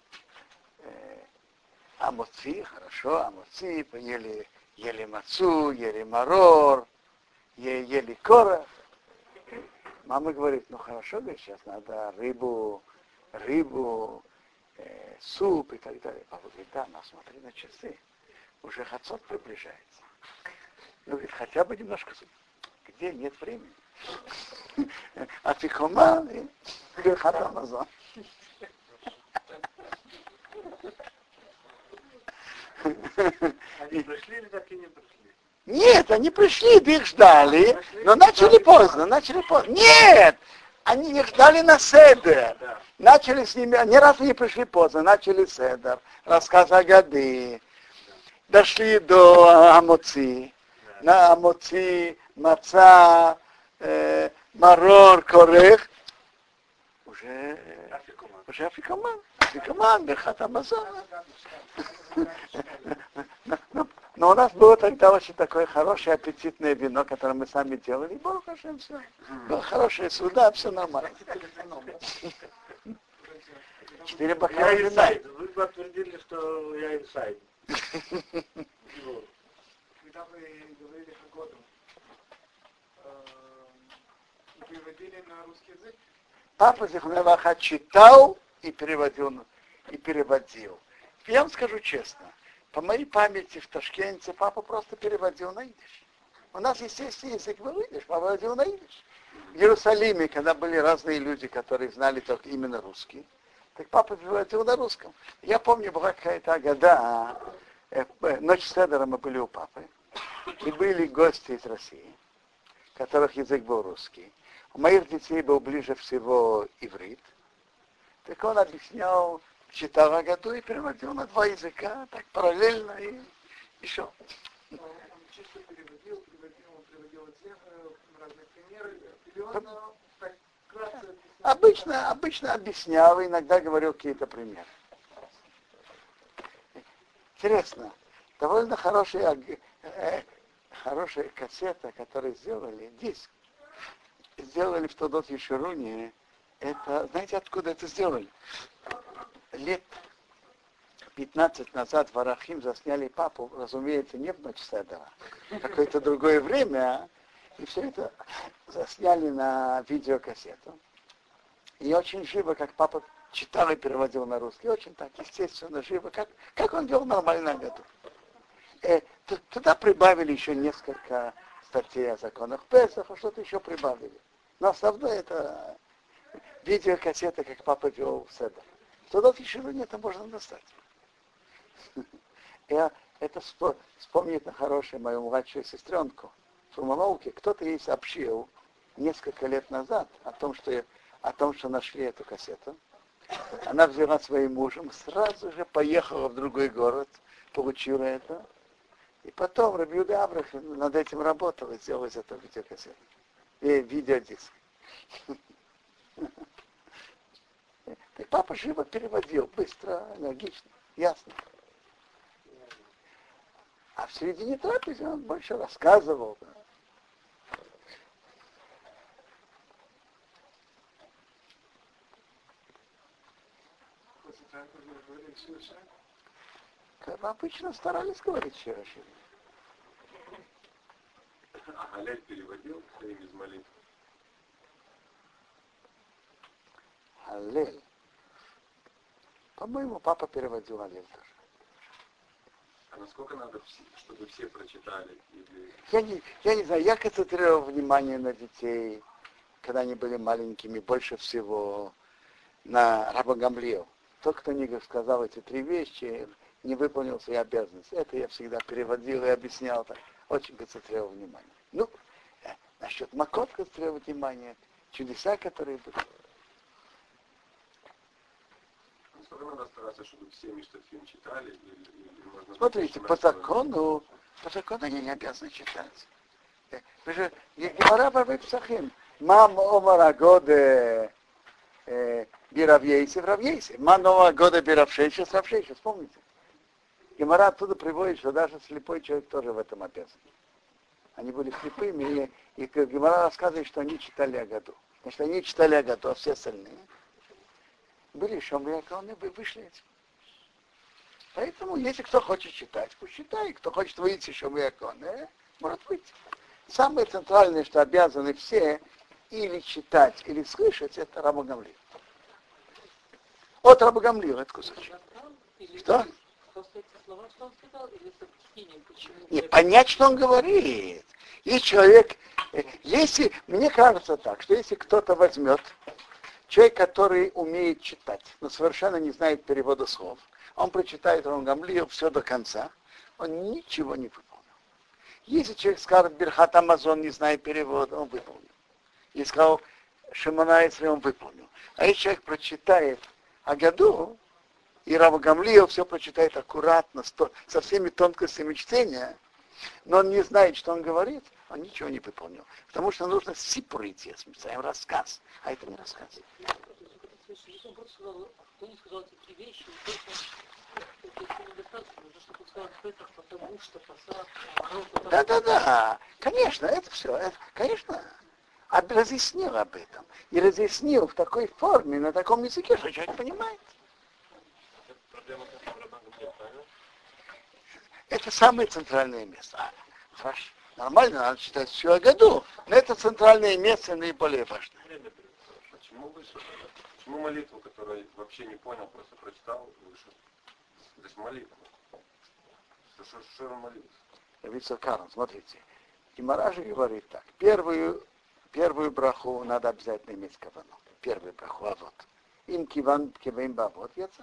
Амоци, хорошо, Амоци, ели мацу, ели марор, ели коров. Мама говорит, ну хорошо, говорит, сейчас надо рыбу, суп и так далее. Папа говорит, да, но смотри на часы, уже хацот приближается. Ну, говорит, хотя бы немножко суп. Где? Нет времени. Афикоман и Бирхат Амазон. Они пришли или так и не пришли? Нет, они пришли, их ждали, но начали поздно. Нет! Они их ждали на седер. Да. Начали с ними, ни разу не пришли поздно, начали седер, рассказ о годы. Дошли до Амоци. На Амоци, маца, марор, корех. Уже афикоман. Афикоман, Бирхат Амазон. Но у нас было тогда очень такое хорошее аппетитное вино, которое мы сами делали. И Бог Хашем, все. Было хорошее суда, все нормально. 4 бокала Я вина. инсайд. Вы подтвердили, что я инсайд. Когда вы говорили о году, переводили на русский язык? Папа Зихонай Ваха читал и переводил. Я вам скажу честно, по моей памяти в Ташкенте папа просто переводил на идиш. У нас естественный язык был идиш, папа переводил на идиш. В Иерусалиме, когда были разные люди, которые знали только именно русский, так папа переводил на русском. Я помню, была какая-то года, ночь Седера мы были у папы, и были гости из России, которых язык был русский. У моих детей был ближе всего иврит. Так он объяснял, читал о году и переводил на 2 языка, так параллельно и шел. Он чисто переводил разные примеры, или он так кратко объяснял? Обычно объяснял, иногда говорил какие-то примеры. Интересно, довольно хорошая кассета, которую сделали, диск. Сделали в Тодот Ешуруне. Это, знаете, откуда это сделали? Лет 15 назад в Арахим засняли папу, разумеется, не в ночь Седера, какое-то другое время, и все это засняли на видеокассету. И очень живо, как папа читал и переводил на русский, очень так, естественно, живо, как он вел нормально году. Туда прибавили еще несколько статей о законах Песаха, что-то еще прибавили. Но основное это видеокассета, как папа вел в Седер. Туда еще нет, можно достать. Я это вспомнит на хорошую мою младшую сестренку. В Фурмановке кто-то ей сообщил несколько лет назад о том, что нашли эту кассету. Она взяла своим мужем, сразу же поехала в другой город, получила это. И потом Раби Юда Аврах над этим работал и сделал из этого видеокассету. Видеодиск. Так папа живо переводил, быстро, энергично, ясно. А в середине трапезы он больше рассказывал. Да. Как обычно старались говорить Широшим. Галель переводил своим из молитв? Аллель. По-моему, папа переводил Аллель тоже. А насколько надо, чтобы все прочитали? Или... Я не знаю, я концентрировал внимание на детей, когда они были маленькими, больше всего на Раба Гамлиэл. Тот, кто не сказал эти 3 вещи, не выполнил свои обязанности. Это я всегда переводил и объяснял так. Очень концентрировал внимание. Ну, насчет Макот концентрировал внимание, чудеса, которые были. Насколько надо стараться, чтобы все Миштафим читали? Или можно... Смотрите, по закону они не обязаны читать. Вы же, Гемара Бавей Псахим, мам омара годе биравьейсе в равьейсе, мам омара годе биравшейше с равшейше, вспомните. Гемара оттуда приводит, что даже слепой человек тоже в этом обязан. Они были слепыми, и Гемара рассказывает, что они читали Агаду. Значит, они читали Агаду, а все остальные были шомряконы, вышли этим. Поэтому, если кто хочет читать, пусть читает. Кто хочет выйти шомряконы, может выйти. Самое центральное, что обязаны все или читать, или слышать, это Раба Гамлиэл. От Раба Гамлиэла это кусочек. Что? Не, понять, что он говорит. Если человек, если, мне кажется так, что если кто-то возьмет, человек, который умеет читать, но совершенно не знает перевода слов, он прочитает Раба Гамлиэл все до конца, он ничего не выполнил. Если человек скажет Бирхат Амазон, не знает перевода, он выполнил. Если сказал Шимона Исраэль, он выполнил. А если человек прочитает Агаду, и Раба Гамлиэл все прочитает аккуратно, со всеми тонкостями чтения, но он не знает, что он говорит, он ничего не выполнил. Потому что нужно сипур идти, рассказ, а это не рассказ. Да, конечно, это все, конечно, разъяснил об этом. И разъяснил в такой форме, на таком языке, что человек понимает. Это самое центральное место. Хорошо. Нормально, надо читать всю Агаду, но это центральное место наиболее важное. Почему молитву, которую вообще не понял, просто прочитал, вышел? То есть молитву. Что он молился? Вицер Карн, смотрите. Гемара же говорит так. Первую браху надо обязательно иметь кавану. Первую браху, а вот. Им киван киваим бавот, яца.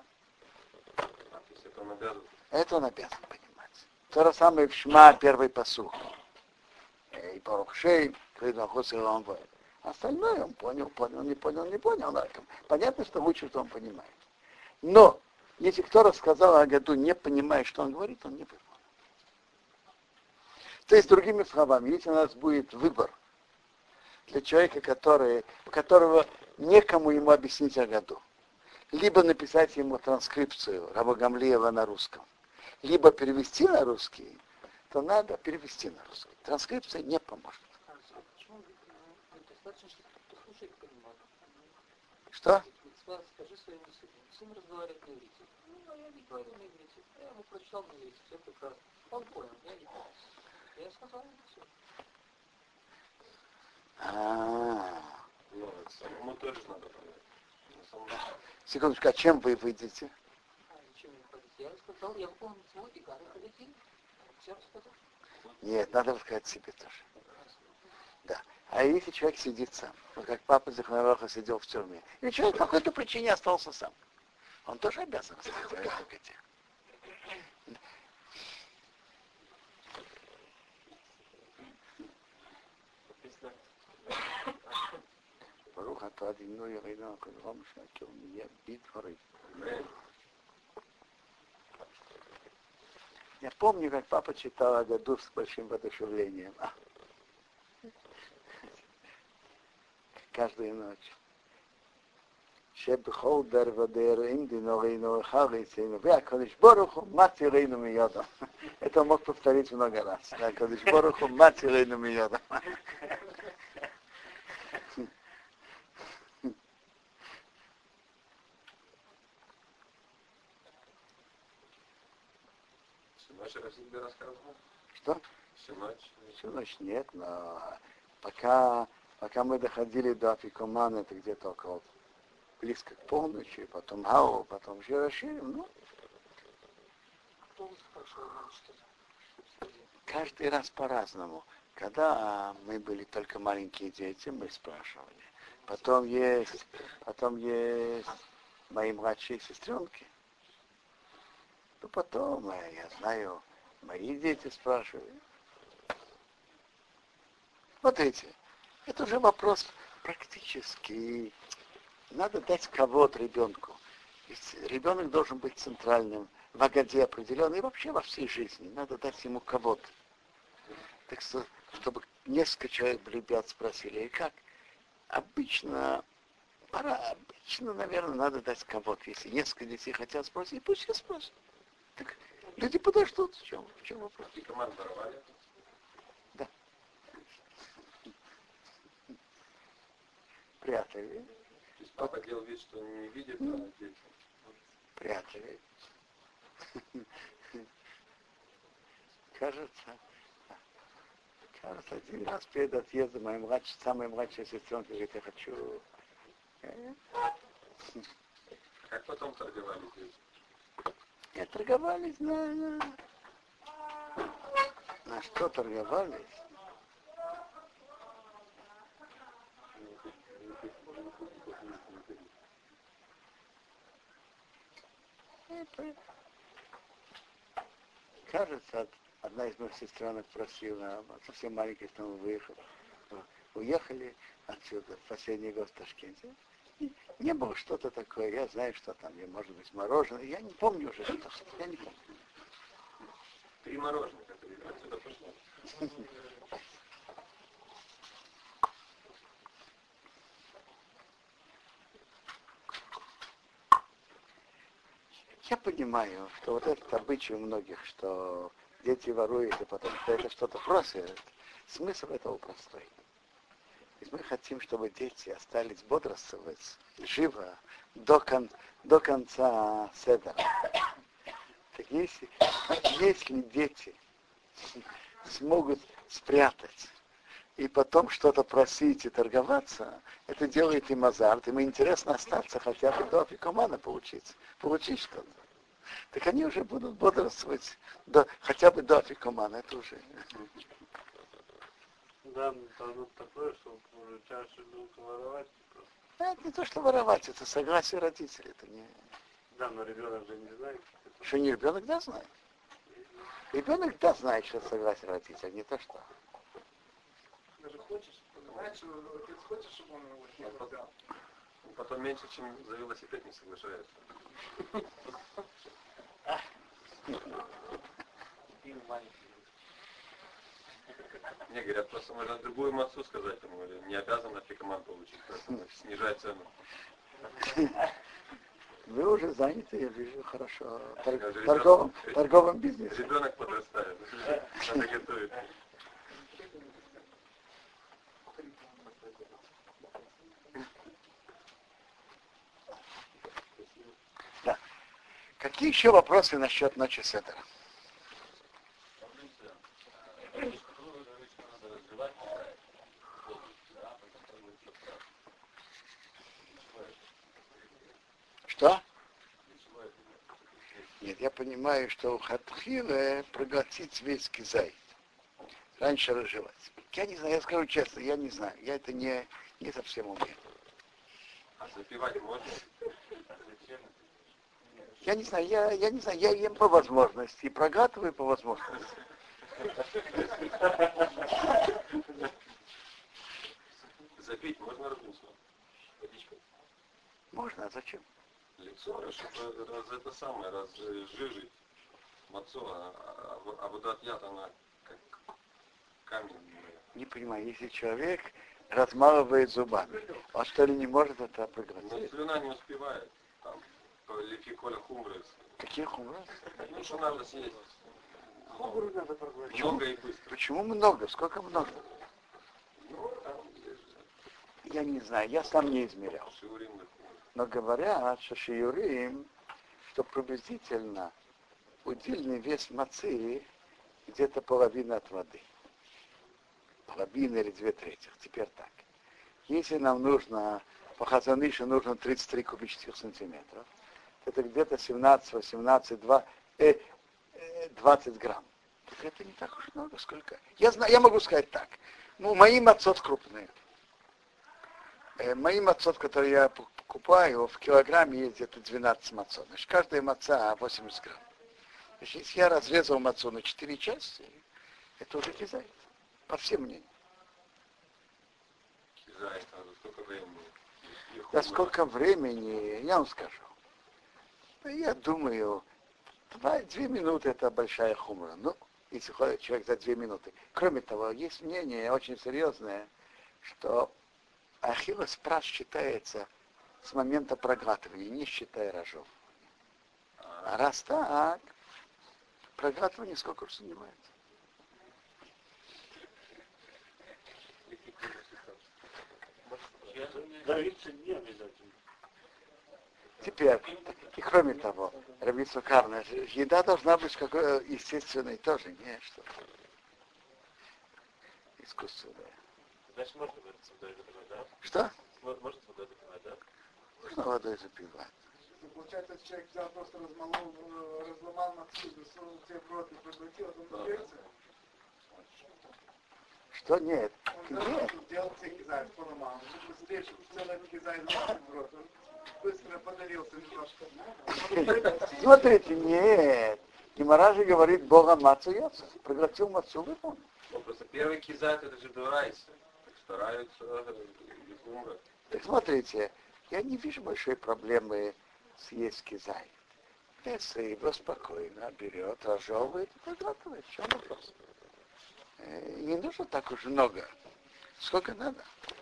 Это он обязан понимать. То же самое в Шма, первый пасух. И Барухшей, Кридахос и Ламвай. Остальное он понял, не понял. Понятно, что лучше, что он понимает. Но, если кто рассказал о Агаду, не понимая, что он говорит, он не выполнил. То есть, другими словами, если у нас будет выбор для человека, у которого некому ему объяснить Агаду, либо написать ему транскрипцию Раба Гамлиэла на русском, либо перевести на русский, то надо перевести на русский. Транскрипция не поможет. Что? Скажи своему сыну. Сын разговаривает на иврите. Я не говорю на иврите. Я ему прочитал на иврите. Все прекрасно. Он понял, я не понял. Я сказал ему все. Самому тоже надо понять. Секундочку, а чем вы выйдете? Ничем не ходить. Я сказал, я выполнил свой и Гары ходить. Все рассказал. Нет, надо рассказать себе тоже. Да. А если человек сидит сам, вот как папа Захароха сидел в тюрьме, и человек по какой-то причине остался сам, он тоже обязан рассказать о Агаде. ברוך אתה אדינו ירינו הקדרום שהכל נהיה בדברי. Я помню, как папа читал Агаду с большим воодушевлением. Каждую ночь. שבכל דר ודר עם דינורינו אחד יצאנו, והקדוש ברוך הוא מץ יראינו מיודו. Это он мог повторить много раз. הקדוש ברוך הוא מץ יראינו מיודו. Ваши Расид рассказывал? Что? Всю ночь. Всю ночь нет, но пока мы доходили до Афикомана, это где-то около близко к полночи, потом Гау, потом Жироширим, ну, Кто вы спрашивал, что-то? каждый раз по-разному. Когда мы были только маленькие дети, мы спрашивали. Потом есть мои младшие сестренки. Ну, потом, я знаю, мои дети спрашивали. Смотрите, это уже вопрос практически. Надо дать кого-то ребенку. Ребенок должен быть центральным в Агаде определенной и вообще во всей жизни. Надо дать ему кого-то. Так что, чтобы несколько человек, ребят, спросили, и как? Обычно, наверное, надо дать кого-то. Если несколько детей хотят спросить, пусть все спросят. Так люди подождут. В чем вопрос? И команду воровали. Да. Прятали. То есть папа делал вид, что не видит, а дети. Прятали. Кажется, один раз перед отъездом самая младшая сестренка говорит, я хочу. Как потом торговали дети? Торговались на что торговались? Кажется, одна из моих сестренок просила, совсем маленькая, что мы уехали отсюда в последний год в Ташкенте. И не было что-то такое, я знаю, что там, может быть, мороженое, я не помню уже, что я не помню. 3 мороженых, это отсюда пошло. Я понимаю, что вот этот обычай у многих, что дети воруют, и потом это что-то просят, смысл этого простой. Ведь мы хотим, чтобы дети остались бодрствовать живо до конца седера. Так если дети смогут спрятать и потом что-то просить и торговаться, это делает им азарт, им интересно остаться хотя бы до Афикомана получить что-то. Так они уже будут бодрствовать хотя бы до Афикомана, это уже. Да, там такое, что уже чаще будут воровать. Это не то, что воровать, это согласие родителей, это не. Да, но ребенок же не знает. Что не ребенок, да, знает. Ребенок, да, знает, что это согласие родителей, не то, что. Даже хочешь, понимаешь, что отец хочет, чтобы он его не продал. Потом меньше, чем за велосипед не соглашается. Не, говорят, просто можно другую мацу сказать ему, или не обязан афикоман получить, снижать цену. Вы уже заняты, я вижу, хорошо, Ребенок- торговым бизнесом. Ребенок подрастает, надо готовить. Да. Какие еще вопросы насчет ночи седера? Что? Нет, я понимаю, что у Хатхилы проглотить весь кизай. Раньше разжевать. Я не знаю, я скажу честно, я не знаю. Я это не совсем умею. А запивать можно? Я не знаю, я ем по возможности и проглатываю по возможности. Запить можно разницу? Водичкой? Можно, а зачем? Лицо, чтобы разжижить мацу, а вода от яд, она как камень. Не понимаю, если человек размалывает зубами, он что ли не может это Но проглотить? слюна не успевает, там, лифи коля хумры. Какие хумры? Ну, что надо съесть? Хумру надо проглотить. Много и быстро. Почему много? Сколько много? Ну, там, Я не знаю, я сам не измерял. шиурим на хумры. Но говорят, что шиюрим, что приблизительно удельный вес мацы где-то половина от воды. Половина или 2/3. Теперь так. Если нам нужно, по Хазанышу нужно 33 кубических сантиметров, это где-то 17, 18, 20 грамм. Так это не так уж много, сколько. Я могу сказать так. Ну, мои мацот крупные. Мои мацот, которые я покупаю, в килограмме есть где-то 12 мацот. Значит, каждая маца 80 грамм. Значит, если я разрезал мацу на 4 части, это уже кизайт. По всем мнениям. Кизайт, а за сколько времени? За сколько времени, я вам скажу. Я думаю, 2 минуты это большая хумра. Ну, если ходит человек за 2 минуты. Кроме того, есть мнение очень серьезное, что ахиллес прас считается с момента проглатывания, не считая рожов. А раз так, проглатывание сколько уж занимается. Давиться не обязательно. Теперь, и кроме того, Рабицу Карна, еда должна быть какой естественной тоже, не что искусственная. Значит, можно говорить, водой запивать, да? Что? Можно водой запивать, да? Можно водой запивать. Получается, этот человек взял, просто разломал мацу, засунул тебе в рот и проглотил, он делается? Что нет? Он Нет. делал тебе кизай, поломал. Он быстрее, чтобы целый кизай засунул в рот. Он быстро подавился немножко. Смотрите, нет. Гемара же говорит, Бога мацу яца. Проглотил мацу, выполнил. Ну, просто первый кизайт это же дурайся. Стараются умрать. Так смотрите, я не вижу большой проблемы съесть кизай. Если его спокойно берет, разжевывает и проглатывает. В чем вопрос? Не нужно так уж много. Сколько надо?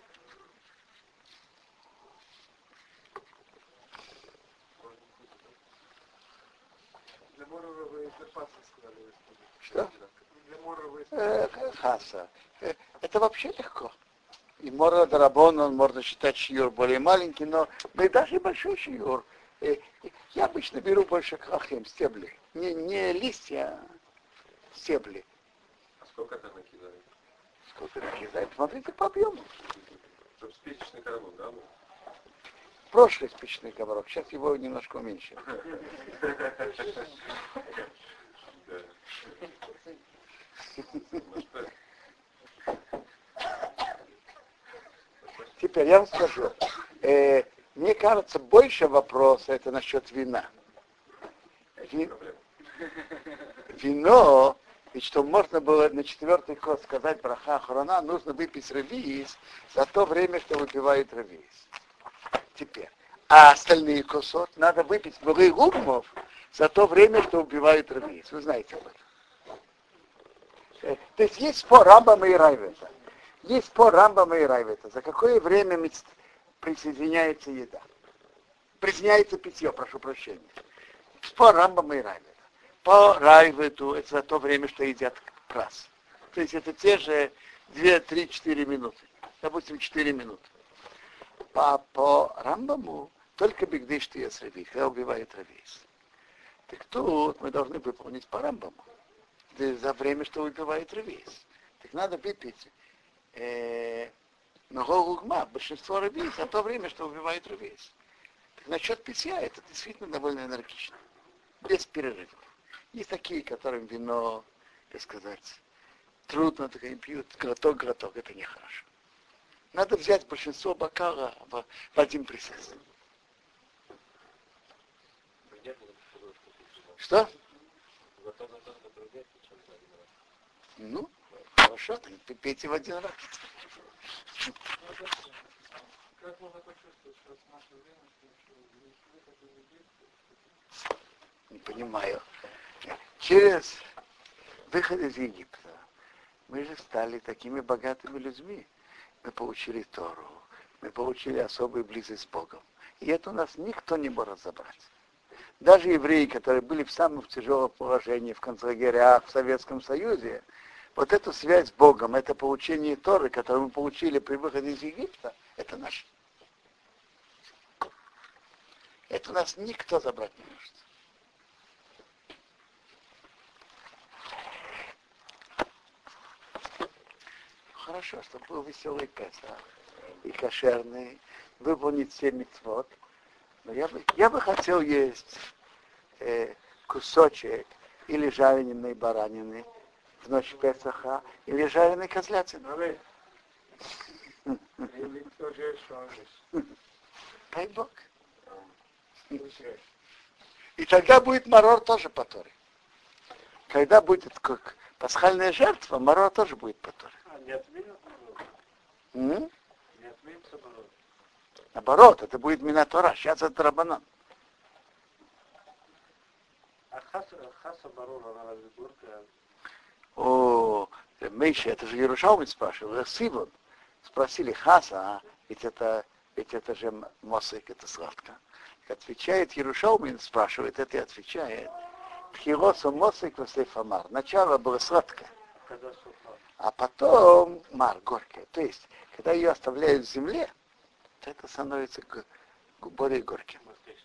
Для морового запаса сказали. Что? Для морового Хаса. Это вообще легко. И Мора Дарабон, можно считать шиюр более маленький, но мы даже большой шиюр. Я обычно беру больше крахим, стебли. Не листья, а стебли. А сколько это накидали? Сколько накидает? Смотрите по объему. Чтобы спичечный коробок, да? Прошлый спичный коробок, сейчас его немножко уменьшил. Теперь я вам скажу. Мне кажется, больше вопроса это насчет вина. Вино, ведь что можно было на 4-й кос сказать браха охрана, нужно выпить ревиз за то время, что выпивают ревиз. Теперь. А остальные косот надо выпить много губмов за то время, что убивают ревиз. Вы знаете об этом. То есть есть спор Рамбама и Райвета. Есть спор Рамбама и Райвета. За какое время присоединяется еда? Присоединяется питье, прошу прощения. Спор Рамбама и Райвета. По Райвету это за то время, что едят прас. То есть это те же 2, 3, 4 минуты. Допустим, 4 минуты. По Рамбаму только бигдыш ты ест ревиз, когда убивает ревиз. Так тут мы должны выполнить по Рамбаму. За время, что убивает ревиз. Так надо выпить ногогугма, большинство ревиз, за то время, что убивает ревиз. Так насчет питья это действительно довольно энергично. Без перерывов. Есть такие, которым вино, так сказать, трудно, так они пьют глоток, это нехорошо. Надо взять большинство бокала в один присест. Что? Ну, хорошо, пейте в один раз. Как можно почувствовать, что в наше время, Не понимаю. Через выход из Египта мы же стали такими богатыми людьми. Мы получили Тору, мы получили особую близость с Богом. И это у нас никто не может забрать. Даже евреи, которые были в самом тяжелом положении в концлагерях в Советском Союзе, вот эту связь с Богом, это получение Торы, которое мы получили при выходе из Египта, это наше. Это у нас никто забрать не может. хорошо, чтобы был веселый Песах и кошерный, выполнить все мицвот. Но я бы хотел есть кусочек или жареной баранины в ночь Песаха, или жареной козлятины. Дай Бог. И тогда будет марор тоже по Торе. Когда будет как пасхальная жертва, марор тоже будет по Торе. Не отменят марор? Не отменится марор? Наоборот, это будет мина Тора. Сейчас это рабанан. А хаса марор, она разве горькая? О, Мейша, это же Иерушалмит спрашивал. Сивон. Спросили хаса, ведь это же мосик, это сладко. Отвечает Иерушалмит, спрашивает, это и отвечает. Тхиросу мосик васейфамар. Начало было сладкое. А потом мар, горькое. То есть, когда ее оставляют в земле, то это становится более горьким.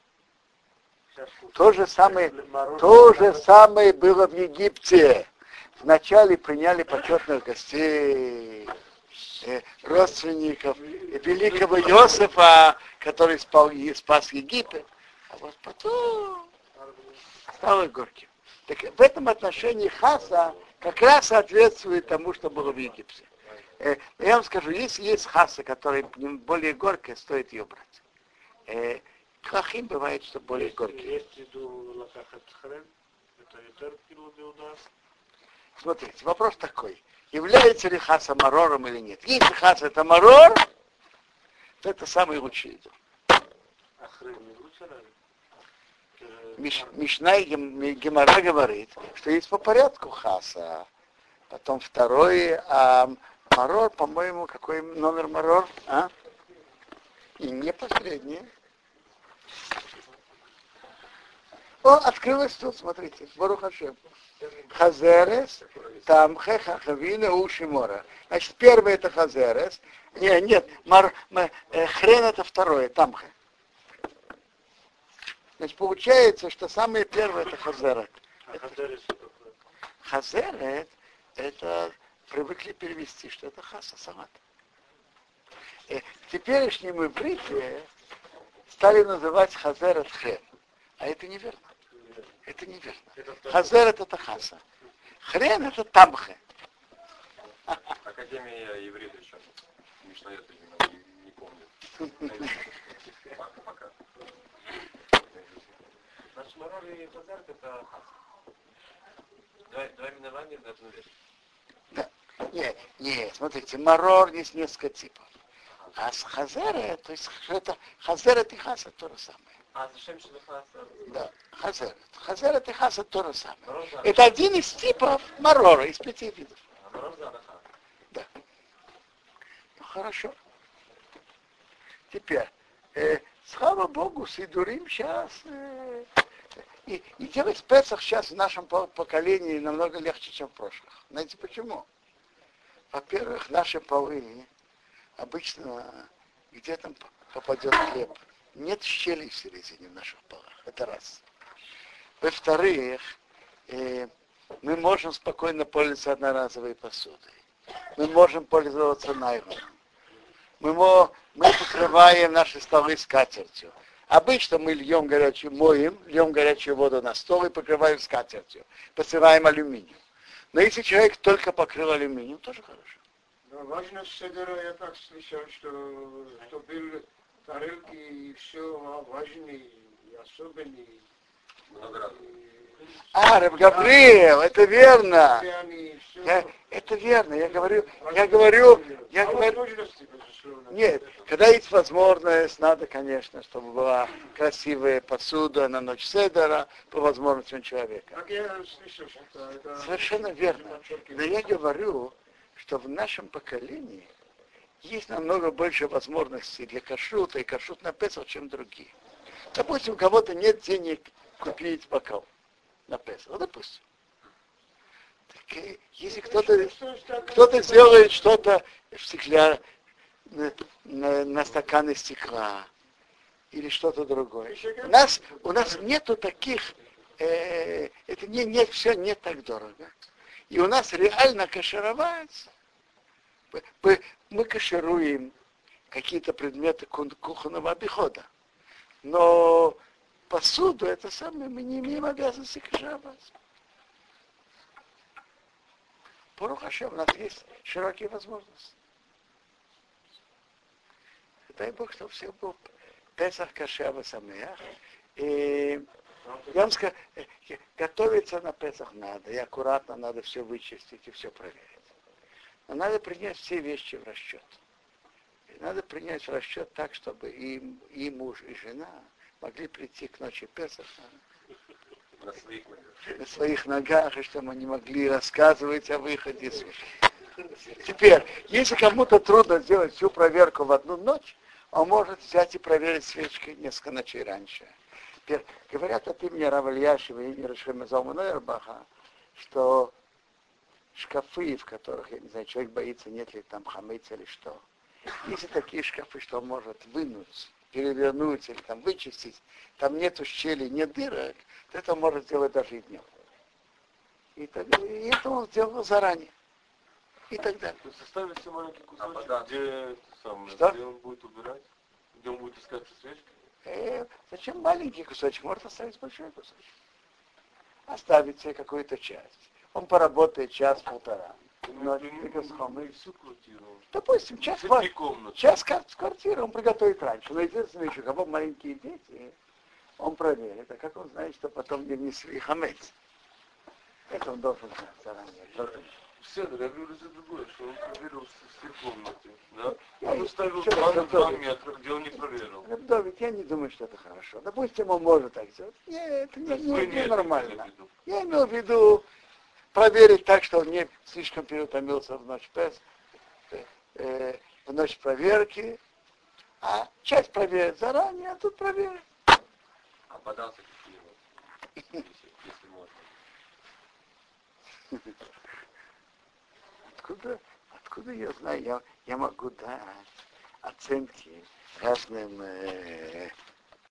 То же самое было в Египте. Вначале приняли почетных гостей, родственников великого Иосифа, который спас Египет, а вот потом стало горьким. Так в этом отношении хаса как раз соответствует тому, что было в Египте. Я вам скажу, если есть хаса, которая более горькая, стоит ее брать. Клахим бывает, что более горький. Смотрите, вопрос такой. Является ли хаса марором или нет? Если хаса это марор, то это самый лучший еду. Мишна и Гемара говорит, что есть по порядку хаса. Потом второй, а марор, по-моему, какой номер марор? А? И не последний. О, открылось тут, смотрите, Барух Ашем. Хазерес, там хахавина ушимора. Значит, первое это хазерес. Нет, хрен это второе, тамха. Значит, получается, что самое первое это хазерет. Хазерет это привыкли перевести, что это хаса, салат. В теперешнем иврите стали называть хазерет хрен. А это неверно. Это неверно. Хазерет это хаса. Хрен это тамхе. Академия иврита еще. Мишна это не помню. Пока. Наш марор и хазерет это хаса. Два именования на одну вещь. Да. Нет, смотрите, марор есть несколько типов. А с хазерет, то есть это хазерет и хаса то же самое. А зачем что хаса? Да, хазерет. Хазерет и хаса то же самое. Это один из типов марора, из 5 видов. Да. Ну хорошо. Теперь, слава Богу, сидурим сейчас. И делать Песах сейчас в нашем поколении намного легче, чем в прошлых. Знаете почему? Во-первых, наши полы обычно где там попадет хлеб. Нет щелей в середине в наших полах. Это раз. Во-вторых, мы можем спокойно пользоваться одноразовой посудой. Мы можем пользоваться найлоном. Мы покрываем наши столы скатертью. Обычно мы льем горячую воду на стол и покрываем скатертью. Посыпаем алюминием. Но если человек только покрыл алюминием, тоже хорошо. Но важность седера, я так слышал, что был тарелки и все важные и особенные. Раб Гавриил, это верно. Это верно. Я говорю, нет, когда есть возможность, надо, конечно, чтобы была красивая посуда на ночь седера, по возможности у человека. Совершенно верно. Но я говорю, что в нашем поколении есть намного больше возможностей для кашрута и кашрут на Песах, чем другие. Допустим, у кого-то нет денег купить бокал на Песах. Допустим. Так, если кто-то сделает что-то в стекле, на стаканы стекла или что-то другое. У нас нету таких, это все не так дорого. И у нас реально кашировать мы кашируем какие-то предметы кухонного обихода. Но посуду, это самое, мы не имеем обязанности кашировать. Барух Ашем, у нас есть широкие возможности. Дай Бог, чтобы всех был Песах Кашева Самеах. И я вам скажу, готовиться на Песах надо, и аккуратно надо все вычистить и все проверить. Но надо принять все вещи в расчет. И надо принять в расчет так, чтобы и муж, и жена могли прийти к ночи Песаха на своих ногах, и чтобы они могли рассказывать о выходе. Теперь, если кому-то трудно сделать всю проверку в одну ночь, он может взять и проверить свечки несколько ночей раньше. Теперь, говорят от имени Рава Ильяшева и Рашема Залмана Эрбаха, что шкафы, в которых, я не знаю, человек боится, нет ли там хамыца или что. Если такие шкафы, что он может вынуть, перевернуть или там вычистить, там нету щелей, нет дырок, то это он может сделать даже и днем. И это он сделал заранее. И так далее. То есть оставить все маленький кусочек, где он будет убирать, где он будет искать свечки? Зачем маленький кусочек? Может оставить большой кусочек. Оставить себе какую-то часть. Он поработает час-полтора. Всю квартиру. Допустим, час квартиры он приготовит раньше. Но единственное еще, когда маленькие дети, он проверит. А как он знает, что потом не внесли хамец? Это он должен знать заранее. Все, я говорю за другое, что он проверил все комнаты. Да? Он уставил 2 метра, где он не проверил. Давид, я не думаю, что это хорошо. Допустим, он может так сделать. Нет, это не нормально. Я имел в виду проверить так, что он не слишком переутомился в ночь в ночь проверки, а часть проверит заранее, а тут проверит. А подался какие-нибудь, если можно. Откуда я знаю? Я могу дать оценки разным